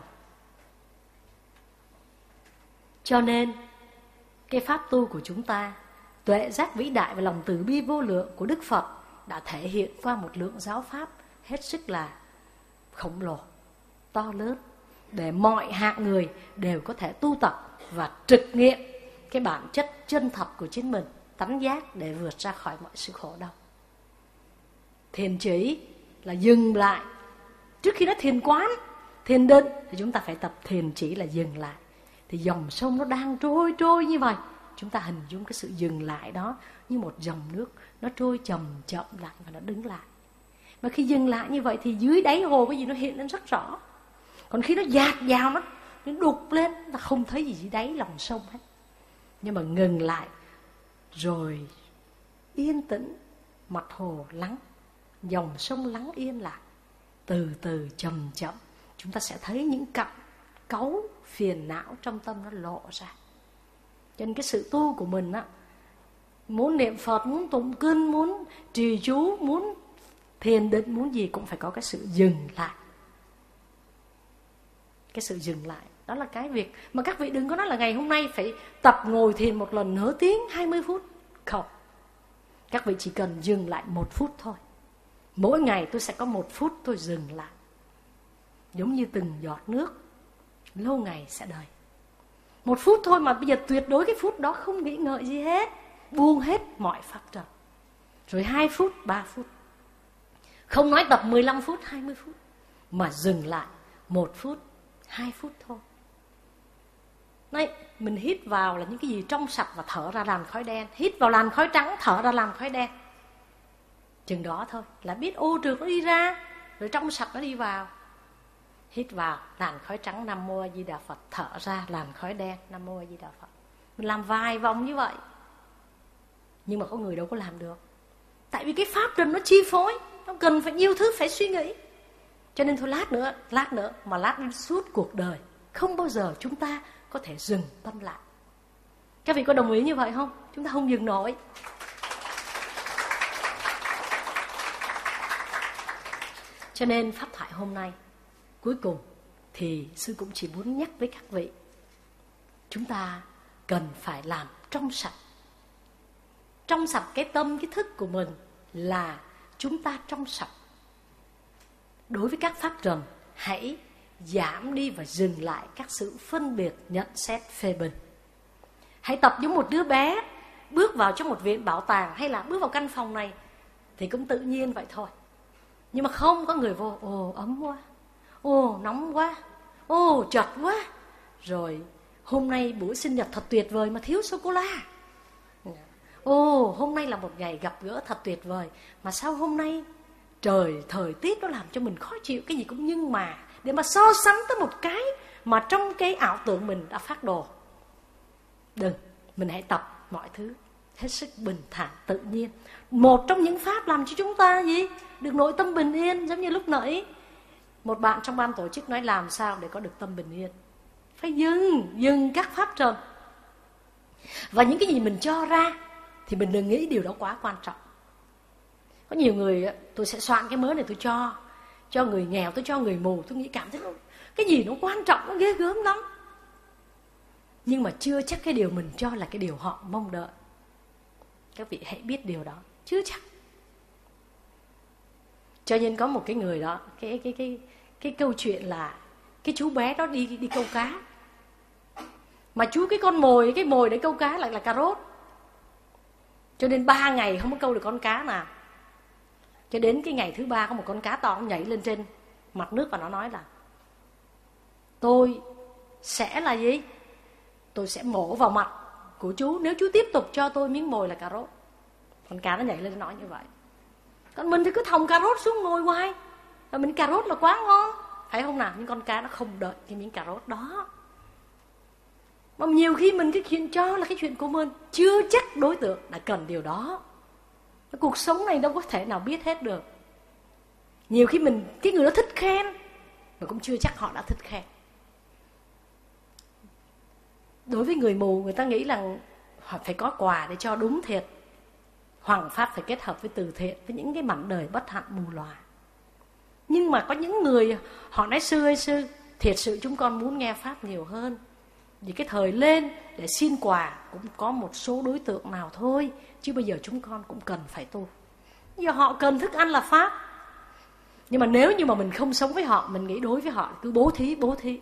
Cho nên cái pháp tu của chúng ta, tuệ giác vĩ đại và lòng từ bi vô lượng của Đức Phật đã thể hiện qua một lượng giáo pháp hết sức là khổng lồ, to lớn, để mọi hạng người đều có thể tu tập và trực nghiệm cái bản chất chân thật của chính mình, tánh giác, để vượt ra khỏi mọi sự khổ đau. Thiền chỉ là dừng lại. Trước khi nói thiền quán, thiền định thì chúng ta phải tập thiền chỉ là dừng lại. Thì dòng sông nó đang trôi trôi như vậy, chúng ta hình dung cái sự dừng lại đó như một dòng nước, nó trôi chậm chậm lại và nó đứng lại. Mà khi dừng lại như vậy thì dưới đáy hồ cái gì nó hiện lên rất rõ. Còn khi nó dạt vào, nó, nó đục lên, ta không thấy gì dưới đáy lòng sông hết. Nhưng mà ngừng lại rồi yên tĩnh, mặt hồ lắng, dòng sông lắng yên lại, từ từ chậm chậm chúng ta sẽ thấy những cặn cấu phiền não trong tâm nó lộ ra. Cho nên cái sự tu của mình á, muốn niệm Phật, muốn tụng kinh, muốn trì chú, muốn thiền định, muốn gì cũng phải có cái sự dừng lại. Cái sự dừng lại đó là cái việc mà các vị đừng có nói là ngày hôm nay phải tập ngồi thiền một lần nửa tiếng, hai mươi phút. Không. Các vị chỉ cần dừng lại một phút thôi. Mỗi ngày tôi sẽ có một phút tôi dừng lại. Giống như từng giọt nước, lâu ngày sẽ đời. Một phút thôi mà bây giờ tuyệt đối cái phút đó không nghĩ ngợi gì hết, buông hết mọi pháp trần. Rồi hai phút, ba phút. Không nói tập mười lăm phút, hai mươi phút, mà dừng lại một phút, hai phút thôi. Đấy, mình hít vào là những cái gì trong sạch và thở ra làn khói đen. Hít vào làn khói trắng, thở ra làn khói đen. Chừng đó thôi là biết ô trượt nó đi ra, rồi trong sạch nó đi vào. Hít vào làn khói trắng, Nam Mô A Di Đà Phật. Thở ra làn khói đen, Nam Mô A Di Đà Phật. Mình làm vài vòng như vậy. Nhưng mà có người đâu có làm được. Tại vì cái pháp trần nó chi phối, nó cần phải nhiều thứ phải suy nghĩ. Cho nên thôi lát nữa, lát nữa, mà lát đến suốt cuộc đời không bao giờ chúng ta có thể dừng tâm lại. Các vị có đồng ý như vậy không? Chúng ta không dừng nổi. Cho nên pháp thoại hôm nay cuối cùng thì sư cũng chỉ muốn nhắc với các vị, chúng ta cần phải làm trong sạch. Trong sạch cái tâm, cái thức của mình là chúng ta trong sạch. Đối với các pháp trần, hãy giảm đi và dừng lại các sự phân biệt, nhận xét, phê bình. Hãy tập giống một đứa bé bước vào trong một viện bảo tàng hay là bước vào căn phòng này thì cũng tự nhiên vậy thôi. Nhưng mà không có người vô, ồ ấm quá, ồ nóng quá, ồ chật quá, rồi hôm nay buổi sinh nhật thật tuyệt vời mà thiếu sô-cô-la. Ồ hôm nay là một ngày gặp gỡ thật tuyệt vời mà sao hôm nay trời thời tiết nó làm cho mình khó chịu, cái gì cũng nhưng mà, để mà so sánh tới một cái mà trong cái ảo tưởng mình đã phát đồ. Đừng, mình hãy tập mọi thứ hết sức bình thản, tự nhiên. Một trong những pháp làm cho chúng ta gì? Được nội tâm bình yên. Giống như lúc nãy một bạn trong ban tổ chức nói làm sao để có được tâm bình yên. Phải dừng, dừng các pháp trần. Và những cái gì mình cho ra thì mình đừng nghĩ điều đó quá quan trọng. Có nhiều người, tôi sẽ soạn cái mới này tôi cho, cho người nghèo, tôi cho người mù. Tôi nghĩ cảm thấy nó, cái gì nó quan trọng, nó ghê gớm lắm. Nhưng mà chưa chắc cái điều mình cho là cái điều họ mong đợi. Các vị hãy biết điều đó, chưa chắc. Cho nên có một cái người đó, cái cái cái cái câu chuyện là cái chú bé đó đi đi câu cá, mà chú cái con mồi, cái mồi để câu cá lại là cà rốt. Cho nên ba ngày không có câu được con cá nào. Cho đến cái ngày thứ ba có một con cá to nhảy lên trên mặt nước và nó nói là tôi sẽ là gì? Tôi sẽ mổ vào mặt của chú nếu chú tiếp tục cho tôi miếng mồi là cà rốt. Con cá nó nhảy lên nói như vậy. Còn mình thì cứ thòng cà rốt xuống ngồi hoài, và mình cà rốt là quá ngon, phải không nào? Nhưng con cá nó không đợi cái miếng cà rốt đó. Mà nhiều khi mình cái chuyện cho là cái chuyện của mình, chưa chắc đối tượng đã cần điều đó. Cuộc sống này đâu có thể nào biết hết được. Nhiều khi mình, cái người đó thích khen, mà cũng chưa chắc họ đã thích khen. Đối với người mù, người ta nghĩ là họ phải có quà để cho đúng thiệt. Hoằng pháp phải kết hợp với từ thiện, với những cái mảnh đời bất hạnh mù lòa. Nhưng mà có những người họ nói sư ơi sư, thiệt sự chúng con muốn nghe pháp nhiều hơn. Vì cái thời lên để xin quà cũng có một số đối tượng nào thôi, chứ bây giờ chúng con cũng cần phải tu. Giờ họ cần thức ăn là pháp. Nhưng mà nếu như mà mình không sống với họ, mình nghĩ đối với họ cứ bố thí, bố thí.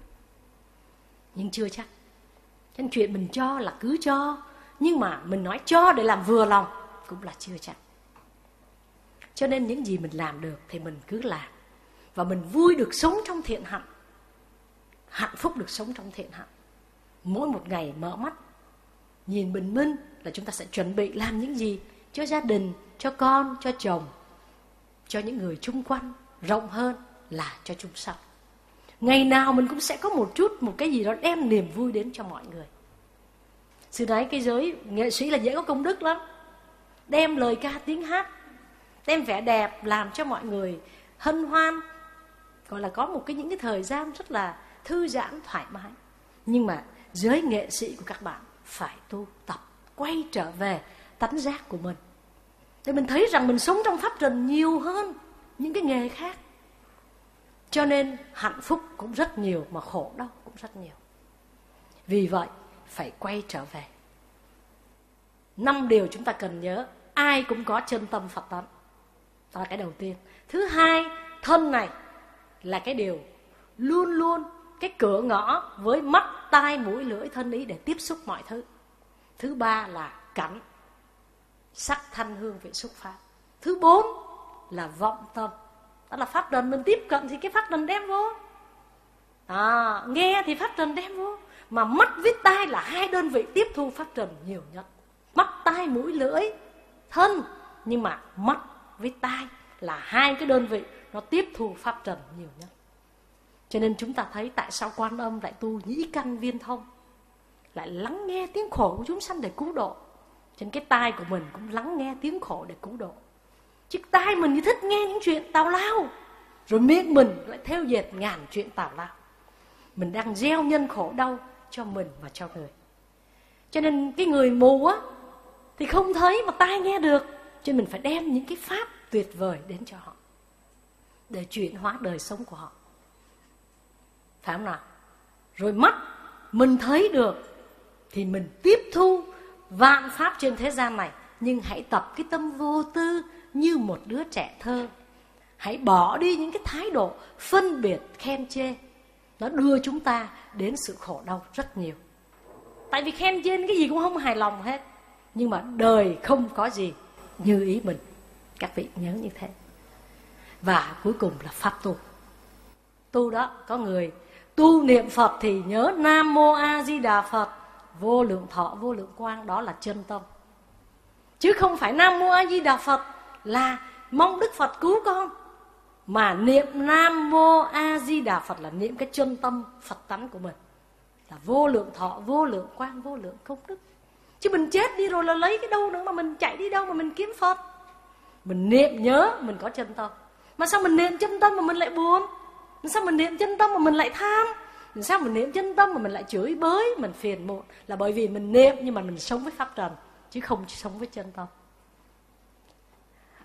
Nhưng chưa chắc. Cho nên chuyện mình cho là cứ cho, nhưng mà mình nói cho để làm vừa lòng cũng là chưa chắc. Cho nên những gì mình làm được thì mình cứ làm. Và mình vui được sống trong thiện hạnh, hạnh phúc được sống trong thiện hạnh. Mỗi một ngày mở mắt, nhìn bình minh là chúng ta sẽ chuẩn bị làm những gì cho gia đình, cho con, cho chồng, cho những người chung quanh, rộng hơn là cho chúng sanh. Ngày nào mình cũng sẽ có một chút, một cái gì đó đem niềm vui đến cho mọi người. Sư nói cái giới nghệ sĩ là dễ có công đức lắm. Đem lời ca tiếng hát, đem vẻ đẹp làm cho mọi người hân hoan, gọi là có một cái những cái thời gian rất là thư giãn, thoải mái. Nhưng mà giới nghệ sĩ của các bạn phải tu tập, quay trở về tánh giác của mình, để mình thấy rằng mình sống trong pháp trần nhiều hơn những cái nghề khác. Cho nên hạnh phúc cũng rất nhiều, mà khổ đau cũng rất nhiều. Vì vậy phải quay trở về. Năm điều chúng ta cần nhớ. Ai cũng có chân tâm Phật tánh, đó là cái đầu tiên. Thứ hai, thân này là cái điều luôn luôn cái cửa ngõ với mắt, tai, mũi, lưỡi, thân ý để tiếp xúc mọi thứ. Thứ ba là cảnh, sắc, thanh, hương, vị, xúc, pháp. Thứ bốn là vọng tâm, đó là pháp trần. Mình tiếp cận thì cái pháp trần đem vô, à, nghe thì pháp trần đem vô. Mà mắt với tai là hai đơn vị tiếp thu pháp trần nhiều nhất. Mắt, tai, mũi, lưỡi, thân. Nhưng mà mắt với tai là hai cái đơn vị nó tiếp thu pháp trần nhiều nhất. Cho nên chúng ta thấy tại sao Quan Âm lại tu nhĩ căn viên thông, lại lắng nghe tiếng khổ của chúng sanh để cứu độ. Cho nên cái tai của mình cũng lắng nghe tiếng khổ để cứu độ. Chứ tai mình thì thích nghe những chuyện tào lao, rồi miệng mình lại theo dệt ngàn chuyện tào lao. Mình đang gieo nhân khổ đau cho mình và cho người. Cho nên cái người mù á thì không thấy mà tai nghe được. Cho nên mình phải đem những cái pháp tuyệt vời đến cho họ, để chuyển hóa đời sống của họ, phải không nào? Rồi mắt mình thấy được thì mình tiếp thu vạn pháp trên thế gian này. Nhưng hãy tập cái tâm vô tư như một đứa trẻ thơ. Hãy bỏ đi những cái thái độ phân biệt, khen chê. Nó đưa chúng ta đến sự khổ đau rất nhiều. Tại vì khen chê cái gì cũng không hài lòng hết. Nhưng mà đời không có gì như ý mình. Các vị nhớ như thế. Và cuối cùng là pháp tu. Tu đó, có người tu niệm Phật thì nhớ Nam Mô A Di Đà Phật, vô lượng thọ vô lượng quang, đó là chân tâm. Chứ không phải Nam Mô A Di Đà Phật là mong Đức Phật cứu con, mà niệm Nam Mô A Di Đà Phật là niệm cái chân tâm Phật tánh của mình, là vô lượng thọ vô lượng quang vô lượng công đức. Chứ mình chết đi rồi là lấy cái đâu nữa mà mình chạy đi đâu mà mình kiếm Phật. Mình niệm nhớ mình có chân tâm. Mà sao mình niệm chân tâm mà mình lại buồn? Sao mình niệm chân tâm mà mình lại tham? Sao mình niệm chân tâm mà mình lại chửi bới, mình phiền muộn? Là bởi vì mình niệm nhưng mà mình sống với pháp trần, chứ không sống với chân tâm.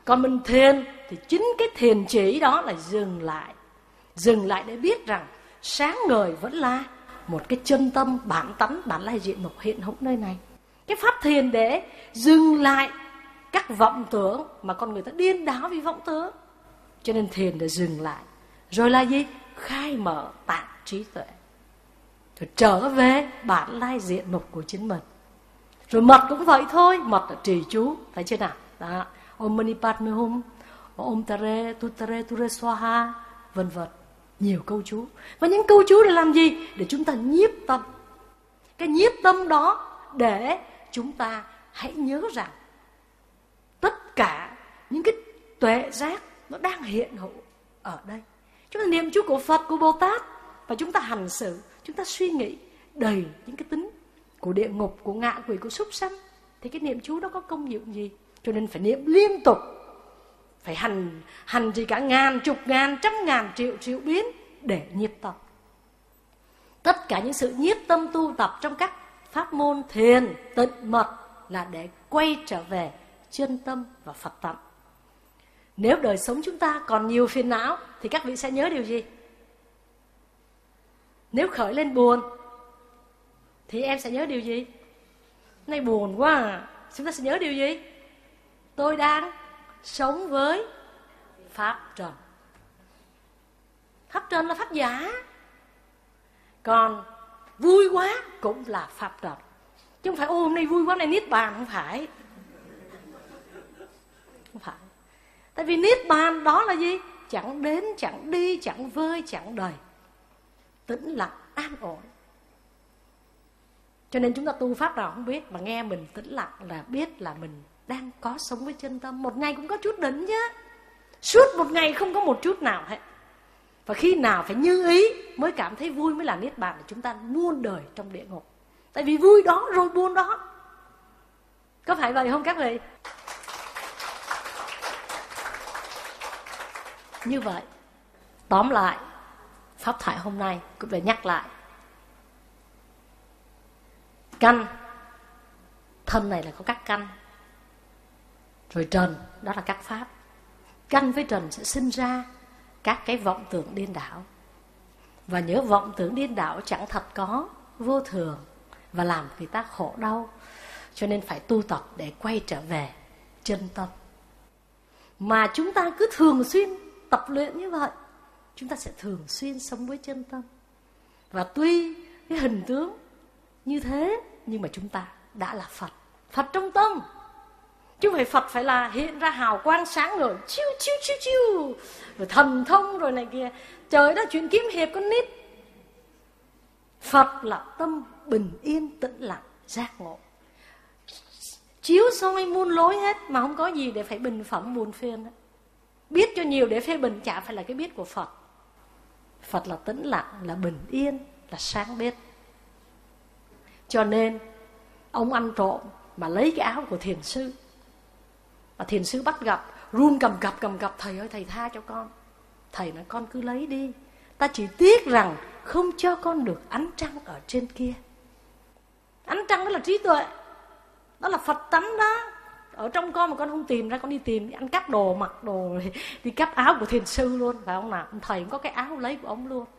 Còn mình thiền thì chính cái thiền chỉ đó là dừng lại. Dừng lại để biết rằng sáng ngời vẫn là một cái chân tâm bản tánh, bản lai diện mục hiện hữu nơi này. Cái pháp thiền để dừng lại các vọng tưởng mà con người ta điên đảo vì vọng tưởng. Cho nên thiền để dừng lại. Rồi là gì? Khai mở tạng trí tuệ. Rồi trở về bản lai diện mục của chính mình. Rồi mật cũng vậy thôi. Mật là trì chú. Thấy chưa nào? Đó. Om Mani Padme Hum, Om Tare Tutare Ture Swaha, vân vân. Nhiều câu chú. Và những câu chú để làm gì? Để chúng ta nhiếp tâm. Cái nhiếp tâm đó để chúng ta hãy nhớ rằng tất cả những cái tuệ giác nó đang hiện hữu ở đây. Chúng ta niệm chú của Phật, của Bồ Tát, và chúng ta hành xử, chúng ta suy nghĩ đầy những cái tính của địa ngục, của ngạ quỷ, của súc sanh, thì cái niệm chú đó có công dụng gì? Cho nên phải niệm liên tục, phải hành hành gì cả ngàn, chục ngàn, trăm ngàn, triệu triệu biến để nhiếp tâm. Tất cả những sự nhiếp tâm tu tập trong các pháp môn thiền, tịnh mật là để quay trở về chân tâm và Phật tánh. Nếu đời sống chúng ta còn nhiều phiền não thì các vị sẽ nhớ điều gì? Nếu khởi lên buồn thì em sẽ nhớ điều gì? Nay buồn quá à. Chúng ta sẽ nhớ điều gì? Tôi đang sống với pháp trần. Pháp trần là pháp giả. Còn vui quá cũng là pháp trần. Chứ không phải ô hôm nay vui quá này niết bàn. Không phải. Không phải. Tại vì niết bàn đó là gì? Chẳng đến, chẳng đi, chẳng vơi, chẳng đầy. Tĩnh lặng, an ổn. Cho nên chúng ta tu pháp nào không biết, mà nghe mình tĩnh lặng là biết là mình đang có sống với chân tâm. Một ngày cũng có chút đỉnh chứ. Suốt một ngày không có một chút nào hết. Và khi nào phải như ý mới cảm thấy vui, mới là niết bàn, là chúng ta muôn đời trong địa ngục. Tại vì vui đó rồi buồn đó. Có phải vậy không các vị? Như vậy, tóm lại, pháp thoại hôm nay cũng phải nhắc lại. Căn, thân này là có các căn. Rồi trần, đó là các pháp. Căn với trần sẽ sinh ra các cái vọng tưởng điên đảo. Và nhớ vọng tưởng điên đảo chẳng thật có, vô thường, và làm người ta khổ đau. Cho nên phải tu tập để quay trở về chân tâm. Mà chúng ta cứ thường xuyên tập luyện như vậy, chúng ta sẽ thường xuyên sống với chân tâm. Và tuy cái hình tướng như thế, nhưng mà chúng ta đã là Phật. Phật trong tâm. Chứ không phải Phật phải là hiện ra hào quang sáng ngời, chiu chiu chiu chiu, rồi thần thông rồi này kia. Trời đó, chuyện kiếm hiệp con nít. Phật là tâm bình yên, tĩnh lặng, giác ngộ. Chiếu soi muôn lối hết, mà không có gì để phải bình phẩm buồn phiền đó. Biết cho nhiều để phê bình chả phải là cái biết của Phật. Phật là tĩnh lặng, là bình yên, là sáng biết. Cho nên ông ăn trộm mà lấy cái áo của thiền sư, mà thiền sư bắt gặp, run cầm cập cầm cập: thầy ơi, thầy tha cho con. Thầy nói: con cứ lấy đi, ta chỉ tiếc rằng không cho con được ánh trăng ở trên kia. Ánh trăng đó là trí tuệ, đó là Phật tánh đó. Ở trong con mà con không tìm ra, con đi tìm, đi ăn cắp đồ, mặc đồ, đi cắp áo của thiền sư luôn. Phải ông nào? Ông thầy cũng có cái áo lấy của ông luôn.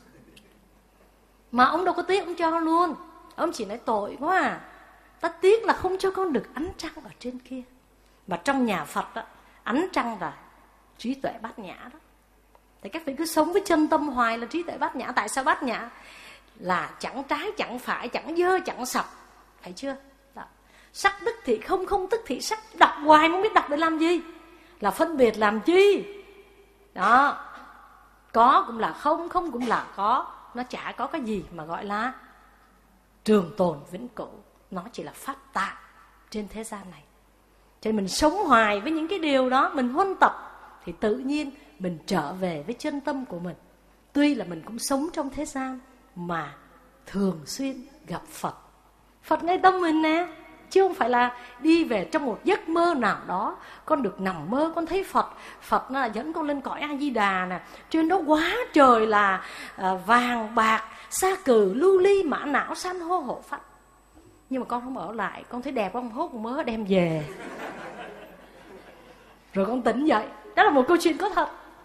Mà ông đâu có tiếc, ông cho luôn. Ông chỉ nói tội quá à, ta tiếc là không cho con được ánh trăng ở trên kia. Mà trong nhà Phật đó, ánh trăng là trí tuệ bát nhã đó. Thì các vị cứ sống với chân tâm hoài là trí tuệ bát nhã. Tại sao bát nhã? Là chẳng trái, chẳng phải, chẳng dơ, chẳng sập. Phải chưa? Đó. Sắc tức thị không, không tức thị sắc. Đọc hoài không biết đọc để làm gì. Là phân biệt làm chi. Đó. Có cũng là không, không cũng là có. Nó chả có cái gì mà gọi là trường tồn vĩnh cửu. Nó chỉ là phát tạng trên thế gian này. Cho nên mình sống hoài với những cái điều đó, mình huân tập, thì tự nhiên mình trở về với chân tâm của mình. Tuy là mình cũng sống trong thế gian, mà thường xuyên gặp Phật. Phật ngay tâm mình nè. Chứ không phải là đi về trong một giấc mơ nào đó, con được nằm mơ, con thấy Phật. Phật nó là dẫn con lên cõi A-di-đà nè. Trên đó quá trời là à, vàng, bạc, sa cừ, lưu ly, mã não, san hô, hộ phách. Nhưng mà con không ở lại, con thấy đẹp, con hốt một mớ đem về. Rồi con tỉnh dậy. Đó là một câu chuyện có thật.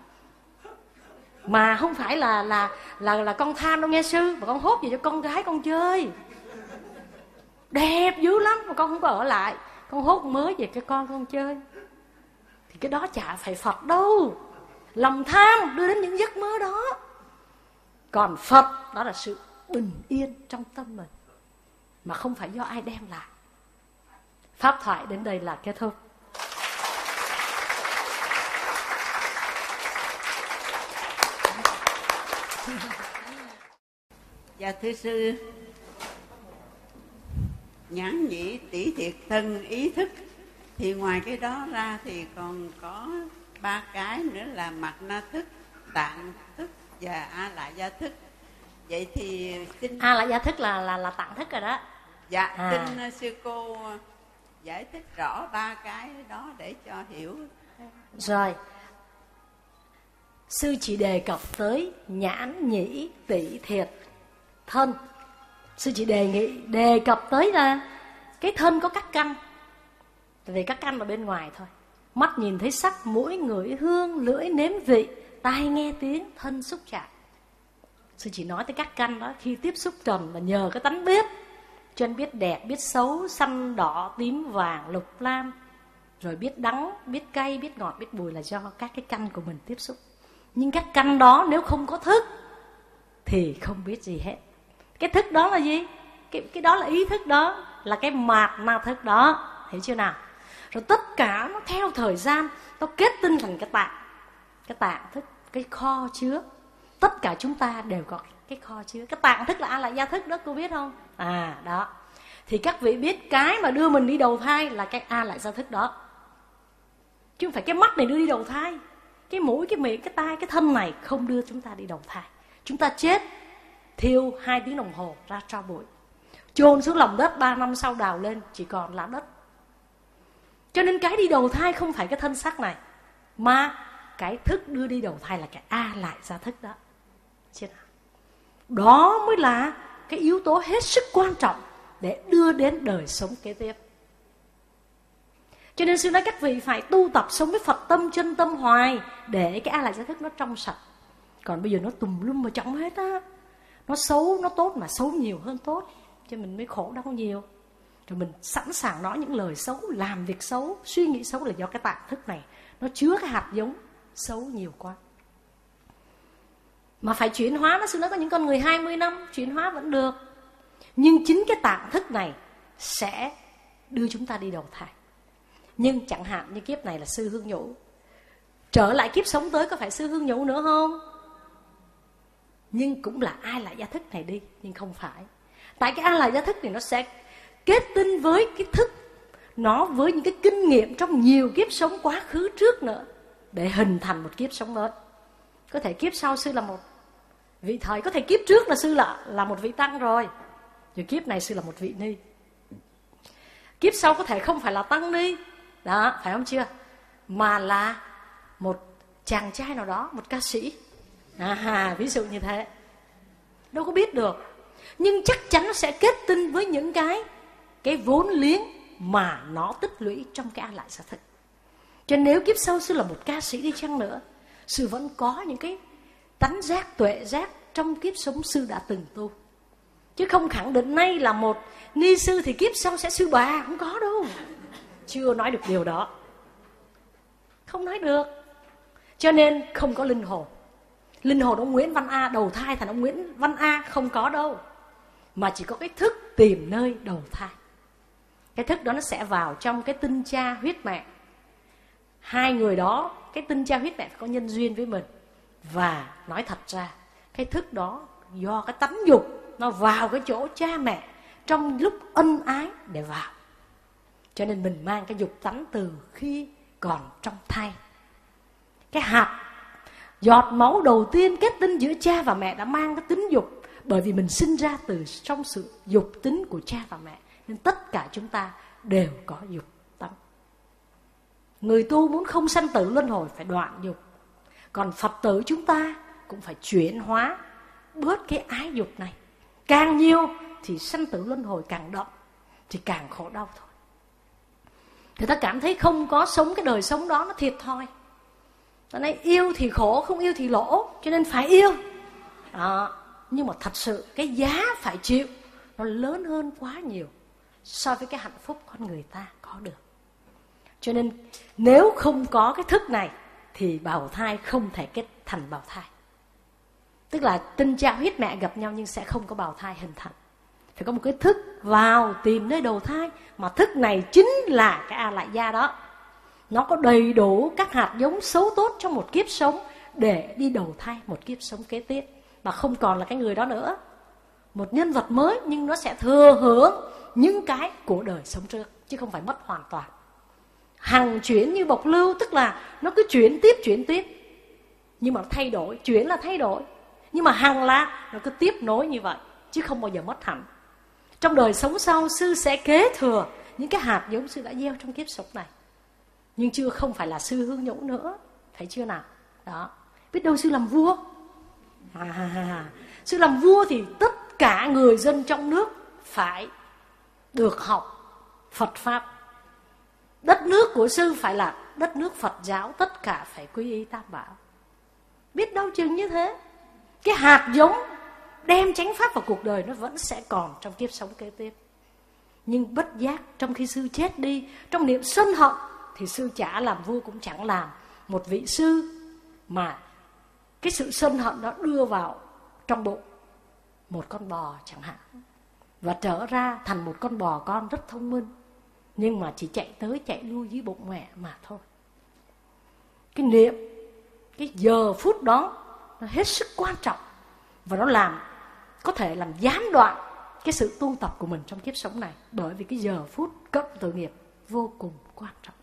Mà không phải là là là là con tham đâu nghe sư, mà con hốt về cho con gái con chơi. Đẹp dữ lắm mà con không có ở lại, con hốt mới về cho con con chơi. Thì cái đó chả phải Phật đâu. Lòng tham đưa đến những giấc mơ đó. Còn Phật đó là sự bình yên trong tâm mình, mà không phải do ai đem lại. Pháp thoại đến đây là kết thúc. Dạ thưa sư, nhãn nhĩ tỷ thiệt thân ý thức, thì ngoài cái đó ra thì còn có ba cái nữa là mạt na thức, tạng thức và a lại gia thức. Vậy thì xin A lại gia thức là là là tạng thức rồi đó. Dạ à. xin sư cô giải thích rõ ba cái đó để cho hiểu. Rồi, sư chỉ đề cập tới nhãn nhĩ tỷ thiệt thân. Sư chỉ đề nghị đề cập tới là cái thân có các căn. Tại vì các căn ở bên ngoài thôi. Mắt nhìn thấy sắc, mũi ngửi hương, lưỡi nếm vị, tai nghe tiếng, thân xúc chạm. Sư chỉ nói tới các căn đó. Khi tiếp xúc trần là nhờ cái tánh biết, cho nên biết đẹp, biết xấu, xanh, đỏ, tím, vàng, lục, lam. Rồi biết đắng, biết cay, biết ngọt, biết bùi là do các cái căn của mình tiếp xúc. Nhưng các căn đó nếu không có thức thì không biết gì hết. Cái thức đó là gì? Cái, cái đó là ý thức đó, là cái mạt na thức đó. Hiểu chưa nào? Rồi tất cả nó theo thời gian nó kết tinh thành cái tạng. Cái tạng thức, cái kho chứa. Tất cả chúng ta đều có cái kho chứa. Cái tạng thức là a lại gia thức đó, cô biết không? À đó. Thì các vị biết cái mà đưa mình đi đầu thai là cái a lại gia thức đó, chứ không phải cái mắt này đưa đi đầu thai. Cái mũi, cái miệng, cái tai, cái thân này không đưa chúng ta đi đầu thai. Chúng ta chết, thiêu hai tiếng đồng hồ ra tro bụi, chôn xuống lòng đất, ba năm sau đào lên chỉ còn là đất. Cho nên cái đi đầu thai không phải cái thân xác này, mà cái thức đưa đi đầu thai là cái a lại gia thức đó. Đó mới là cái yếu tố hết sức quan trọng để đưa đến đời sống kế tiếp. Cho nên sư nói các vị phải tu tập sống với Phật tâm, chân tâm hoài, để cái a lại gia thức nó trong sạch. Còn bây giờ nó tùm lum vào trong hết á. Nó xấu, nó tốt, mà xấu nhiều hơn tốt, cho mình mới khổ đau nhiều. Rồi mình sẵn sàng nói những lời xấu, làm việc xấu, suy nghĩ xấu là do cái tạng thức này nó chứa cái hạt giống xấu nhiều quá. Mà phải chuyển hóa nó. Sư nói có những con người hai mươi năm chuyển hóa vẫn được, nhưng chính cái tạng thức này sẽ đưa chúng ta đi đầu thai. Nhưng chẳng hạn như kiếp này là sư hương nhũ, trở lại kiếp sống tới có phải sư hương nhũ nữa không? Nhưng cũng là ai lại gia thức này đi, nhưng không phải. Tại cái ai lại gia thức này nó sẽ kết tinh với cái thức, nó với những cái kinh nghiệm trong nhiều kiếp sống quá khứ trước nữa, để hình thành một kiếp sống mới. Có thể kiếp sau sư là một vị thầy, có thể kiếp trước là sư là, là một vị tăng rồi, rồi kiếp này sư là một vị ni. Kiếp sau có thể không phải là tăng ni, đó, phải không chưa? Mà là một chàng trai nào đó, một ca sĩ, à, ví dụ như thế. Đâu có biết được. Nhưng chắc chắn nó sẽ kết tinh với những cái Cái vốn liếng mà nó tích lũy trong cái a lại gia thức. Cho nên nếu kiếp sau sư là một ca sĩ đi chăng nữa, sư vẫn có những cái tánh giác, tuệ giác trong kiếp sống sư đã từng tu. Chứ không khẳng định nay là một ni sư thì kiếp sau sẽ sư bà, không có đâu. Chưa nói được điều đó, không nói được. Cho nên không có linh hồn. Linh hồn ông Nguyễn Văn A đầu thai thành ông Nguyễn Văn A không có đâu, mà chỉ có cái thức tìm nơi đầu thai. Cái thức đó nó sẽ vào trong cái tinh cha huyết mẹ. Hai người đó, cái tinh cha huyết mẹ phải có nhân duyên với mình. Và nói thật ra, cái thức đó do cái tánh dục nó vào cái chỗ cha mẹ trong lúc ân ái để vào. Cho nên mình mang cái dục tánh từ khi còn trong thai. Cái hạt giọt máu đầu tiên kết tinh giữa cha và mẹ đã mang cái tính dục, bởi vì mình sinh ra từ trong sự dục tính của cha và mẹ, nên tất cả chúng ta đều có dục tánh. Người tu muốn không sanh tử luân hồi phải đoạn dục. Còn Phật tử chúng ta cũng phải chuyển hóa bớt cái ái dục này. Càng nhiều thì sanh tử luân hồi càng đậm, thì càng khổ đau thôi. Người ta cảm thấy không có sống cái đời sống đó nó thiệt thòi. Cho nên yêu thì khổ, không yêu thì lỗ, cho nên phải yêu. Đó. Nhưng mà thật sự cái giá phải chịu nó lớn hơn quá nhiều so với cái hạnh phúc con người ta có được. Cho nên nếu không có cái thức này thì bào thai không thể kết thành bào thai. Tức là tinh cha huyết mẹ gặp nhau nhưng sẽ không có bào thai hình thành. Phải có một cái thức vào tìm nơi đầu thai. Mà thức này chính là cái A Lại Gia đó. Nó có đầy đủ các hạt giống xấu tốt trong một kiếp sống để đi đầu thai một kiếp sống kế tiếp. Mà không còn là cái người đó nữa. Một nhân vật mới nhưng nó sẽ thừa hưởng những cái của đời sống trước, chứ không phải mất hoàn toàn. Hằng chuyển như bộc lưu, tức là nó cứ chuyển tiếp chuyển tiếp. Nhưng mà nó thay đổi, chuyển là thay đổi. Nhưng mà hằng là nó cứ tiếp nối như vậy, chứ không bao giờ mất hẳn. Trong đời sống sau, sư sẽ kế thừa những cái hạt giống sư đã gieo trong kiếp sống này. Nhưng chưa không phải là sư Hương Nhũ nữa. Thấy chưa nào? Đó. Biết đâu sư làm vua. À, à, à. Sư làm vua thì tất cả người dân trong nước phải được học Phật Pháp. Đất nước của sư phải là đất nước Phật giáo, tất cả phải quy y Tam Bảo. Biết đâu chừng như thế. Cái hạt giống đem chánh pháp vào cuộc đời nó vẫn sẽ còn trong kiếp sống kế tiếp. Nhưng bất giác trong khi sư chết đi, trong niệm sân hận, thì sư chả làm vua cũng chẳng làm một vị sư mà cái sự sân hận đó đưa vào trong bụng một con bò chẳng hạn, và trở ra thành một con bò con rất thông minh, nhưng mà chỉ chạy tới chạy lui dưới bụng mẹ mà thôi. Cái niệm, cái giờ phút đó nó hết sức quan trọng, và nó làm có thể làm gián đoạn cái sự tu tập của mình trong kiếp sống này. Bởi vì cái giờ phút cộng tự nghiệp vô cùng quan trọng.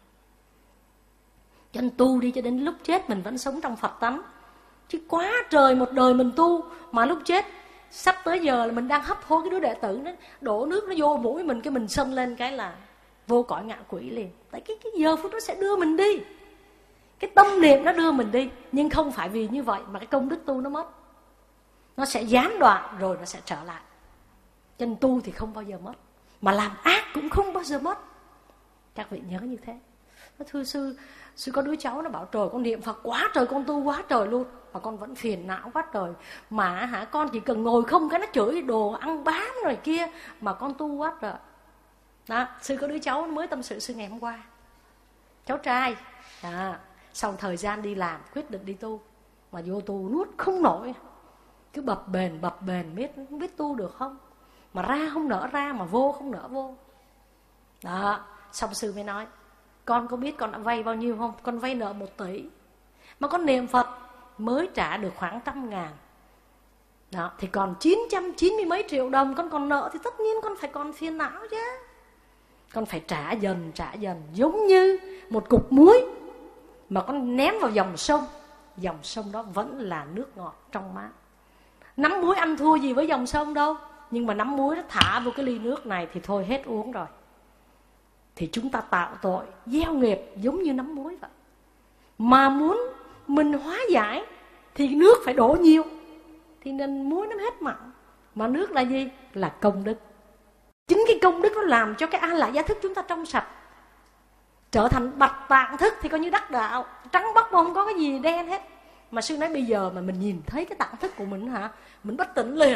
Cho nên tu đi cho đến lúc chết mình vẫn sống trong Phật tánh. Chứ quá trời một đời mình tu mà lúc chết sắp tới giờ là mình đang hấp hối cái đứa đệ tử nó đổ nước nó vô mũi mình, cái mình sân lên cái là vô cõi ngạ quỷ liền. Tại cái, cái giờ phút nó sẽ đưa mình đi, cái tâm niệm nó đưa mình đi. Nhưng không phải vì như vậy mà cái công đức tu nó mất. Nó sẽ gián đoạn rồi nó sẽ trở lại. Cho nên tu thì không bao giờ mất, mà làm ác cũng không bao giờ mất. Các vị nhớ như thế. Nó thưa sư, sư có đứa cháu nó bảo trời con niệm Phật quá trời, con tu quá trời luôn, mà con vẫn phiền não quá trời. Mà hả con chỉ cần ngồi không cái nó chửi đồ ăn bám rồi kia, mà con tu quá trời. Đó, sư có đứa cháu mới tâm sự sư ngày hôm qua. Cháu trai à, sau thời gian đi làm quyết định đi tu, mà vô tu nuốt không nổi, cứ bập bềnh bập bềnh biết không biết tu được không, mà ra không nở ra, mà vô không nở vô. Đó, xong sư mới nói con có biết con đã vay bao nhiêu không? Con vay nợ một tỷ, mà con niệm Phật mới trả được khoảng trăm ngàn. Đó, thì còn chín trăm chín mươi mấy triệu đồng con còn nợ, thì tất nhiên con phải còn phiền não chứ. Con phải trả dần trả dần, giống như một cục muối mà con ném vào dòng sông, dòng sông đó vẫn là nước ngọt trong mát. Nắm muối ăn thua gì với dòng sông đâu, nhưng mà nắm muối nó thả vô cái ly nước này thì thôi hết uống rồi. Thì chúng ta tạo tội, gieo nghiệp giống như nắm muối vậy. Mà muốn mình hóa giải thì nước phải đổ nhiều, thì nên muối nó hết mặn. Mà nước là gì? Là công đức. Chính cái công đức nó làm cho cái A Lại Gia thức chúng ta trong sạch, trở thành bạch tạng thức thì coi như đắc đạo, trắng bóc mà không có cái gì đen hết. Mà sư nói bây giờ mà mình nhìn thấy cái tạng thức của mình hả, mình bất tỉnh liền,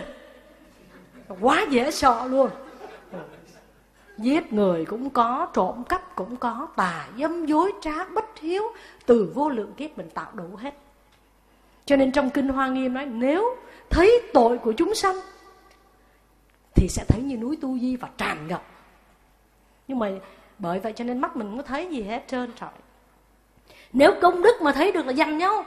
quá dễ sợ luôn. Giết người cũng có, trộm cắp cũng có, tà dâm dối trá bất hiếu, từ vô lượng kiếp mình tạo đủ hết. Cho nên trong Kinh Hoa Nghiêm nói nếu thấy tội của chúng sanh thì sẽ thấy như núi Tu Di và tràn ngập. Nhưng mà bởi vậy cho nên mắt mình không có thấy gì hết trơn trọi. Nếu công đức mà thấy được là giành nhau,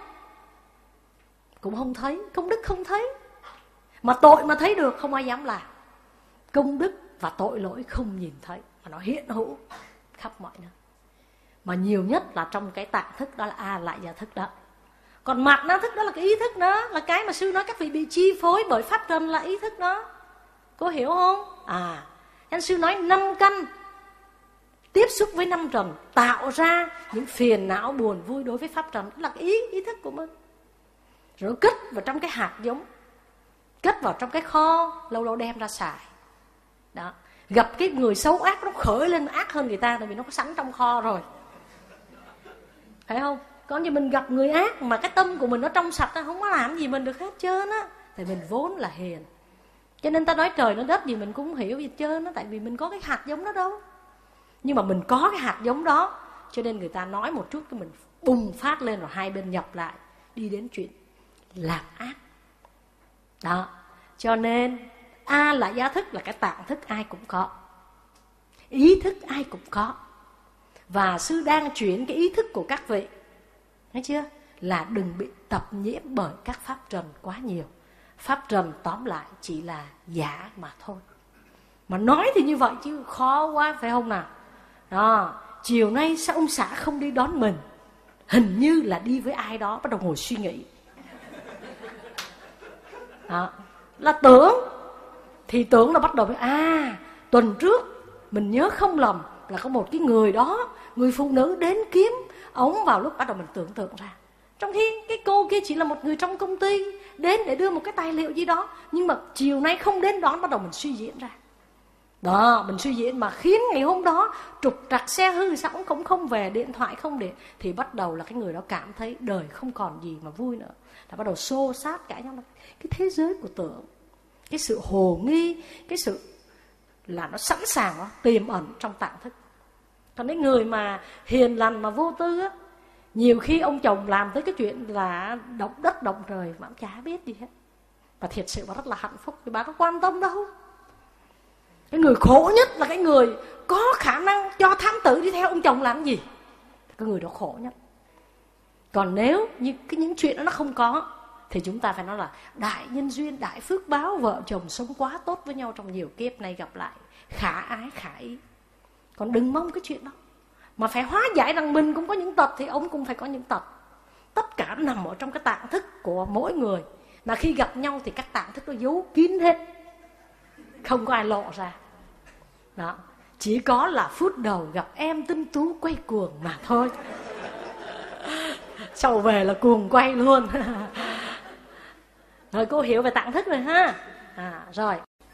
cũng không thấy, công đức không thấy. Mà tội mà thấy được không ai dám làm. Công đức và tội lỗi không nhìn thấy, mà nó hiện hữu khắp mọi nơi. Mà nhiều nhất là trong cái tạng thức, đó là A Lại Gia thức đó. Còn mặt nó thức đó là cái ý thức đó, là cái mà sư nói các vị bị chi phối bởi pháp trần là ý thức đó. Cô hiểu không? À, anh sư nói năm căn tiếp xúc với năm trần tạo ra những phiền não buồn vui đối với pháp trần, đó là cái ý, ý thức của mình. Rồi cất vào trong cái hạt giống, cất vào trong cái kho, lâu lâu đem ra xài. Đó. Gặp cái người xấu ác nó khởi lên ác hơn người ta, tại vì nó có sẵn trong kho rồi, phải không? Còn như mình gặp người ác mà cái tâm của mình nó trong sạch, nó không có làm gì mình được hết trơn á, tại mình vốn là hiền. Cho nên ta nói trời nó đất gì mình cũng hiểu gì hết trơn á, tại vì mình có cái hạt giống đó đâu. Nhưng mà mình có cái hạt giống đó, cho nên người ta nói một chút cái mình bùng phát lên, rồi hai bên nhập lại đi đến chuyện làm ác đó. Cho nên A lại gia thức là cái tạng thức ai cũng có, ý thức ai cũng có. Và sư đang chuyển cái ý thức của các vị, thấy chưa, là đừng bị tập nhiễm bởi các pháp trần quá nhiều. Pháp trần tóm lại chỉ là giả mà thôi. Mà nói thì như vậy chứ khó quá, phải không nào? Đó, chiều nay sao ông xã không đi đón mình? Hình như là đi với ai đó, bắt đầu ngồi suy nghĩ. Đó, là tưởng. Thì tưởng là bắt đầu với à, tuần trước mình nhớ không lầm là có một cái người đó, người phụ nữ đến kiếm ống, vào lúc bắt đầu mình tưởng tượng ra. Trong khi cái cô kia chỉ là một người trong công ty đến để đưa một cái tài liệu gì đó, nhưng mà chiều nay không đến đón, bắt đầu mình suy diễn ra. Đó, mình suy diễn mà khiến ngày hôm đó trục trặc, xe hư sẵn cũng không về, điện thoại không điện, thì bắt đầu là cái người đó cảm thấy đời không còn gì mà vui nữa, là bắt đầu xô xát cãi nhau. Cái thế giới của tưởng, cái sự hồ nghi, cái sự là nó sẵn sàng, nó tiềm ẩn trong tạng thức. Còn cái người mà hiền lành mà vô tư á, nhiều khi ông chồng làm tới cái chuyện là động đất động trời mà ông chả biết gì hết, và thiệt sự bà rất là hạnh phúc vì bà có quan tâm đâu. Cái người khổ nhất là cái người có khả năng cho thám tử đi theo ông chồng làm gì, cái người đó khổ nhất. Còn nếu như cái những chuyện đó nó không có, thì chúng ta phải nói là đại nhân duyên, đại phước báo, vợ chồng sống quá tốt với nhau trong nhiều kiếp, nay gặp lại khả ái khả ý. Còn đừng mong cái chuyện đó, mà phải hóa giải rằng mình cũng có những tật thì ông cũng phải có những tật. Tất cả nó nằm ở trong cái tạng thức của mỗi người, mà khi gặp nhau thì các tạng thức nó giấu kín hết, không có ai lộ ra. Đó, chỉ có là phút đầu gặp em tinh tú quay cuồng mà thôi. Sau về là cuồng quay luôn. Rồi cô hiểu về tạng thức rồi ha. À, rồi.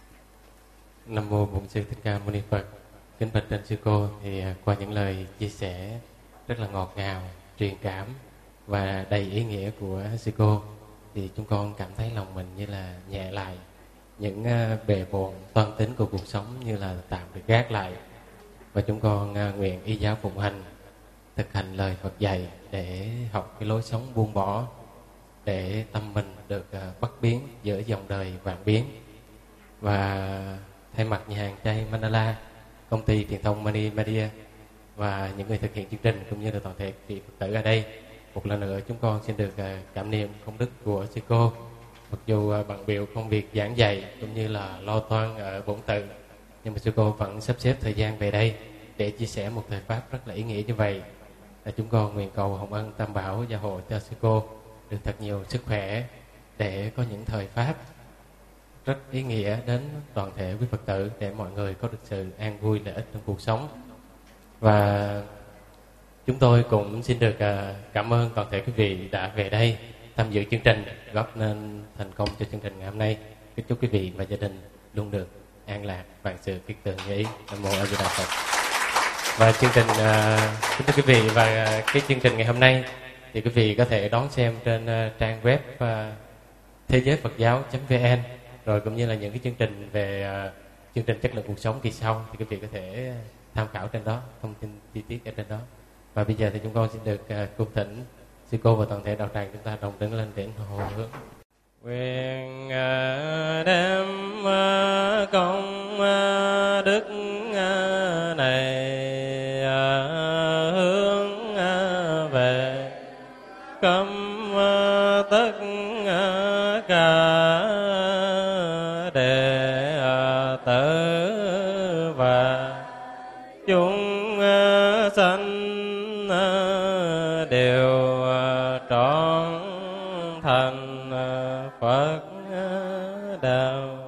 Nam mô Bổn Sư Thích Ca Mâu Ni Phật. Kính bạch trên sư cô, thì qua những lời chia sẻ rất là ngọt ngào, truyền cảm và đầy ý nghĩa của sư cô, thì chúng con cảm thấy lòng mình như là nhẹ lại, những bề bộn toan tính của cuộc sống như là tạm được gác lại, và chúng con nguyện y giáo phụng hành, thực hành lời Phật dạy để học cái lối sống buông bỏ, để tâm mình được bất biến giữa dòng đời vạn biến. Và thay mặt nhà hàng chay Mandala, công ty truyền thông Mani Media và những người thực hiện chương trình, cũng như là toàn thể vị Phật tử ở đây, một lần nữa chúng con xin được cảm niệm công đức của sư cô. Mặc dù bận bịu công việc giảng dạy cũng như là lo toan ở bổn tự, nhưng mà sư cô vẫn sắp xếp thời gian về đây để chia sẻ một thời pháp rất là ý nghĩa như vậy. Và chúng con nguyện cầu hồng ân tam bảo gia hộ cho sư cô được thật nhiều sức khỏe, để có những thời pháp rất ý nghĩa đến toàn thể quý Phật tử, để mọi người có được sự an vui lợi ích trong cuộc sống. Và chúng tôi cũng xin được cảm ơn toàn thể quý vị đã về đây tham dự chương trình, góp nên thành công cho chương trình ngày hôm nay. Kính chúc quý vị và gia đình luôn được an lạc, vạn sự kiết tường như ý. Nam mô A Di Đà Phật. Và chương trình uh, kính thưa quý vị, và uh, cái chương trình ngày hôm nay thì quý vị có thể đón xem trên uh, trang web uh, thế giới phật giáo chấm vn, rồi cũng như là những cái chương trình về uh, chương trình chất lượng cuộc sống kỳ sau thì quý vị có thể tham khảo trên đó, thông tin chi tiết ở trên đó. Và bây giờ thì chúng con xin được uh, cung thỉnh sư cô và toàn thể đạo tràng chúng ta đồng đứng lên để hồi hướng. Nguyện uh, đem uh, công uh, đức uh, này uh, hướng uh, về cấm uh, tất uh, cả đệ uh, tử và chúng uh, sanh uh, đều uh, trọn thành uh, Phật uh, đạo.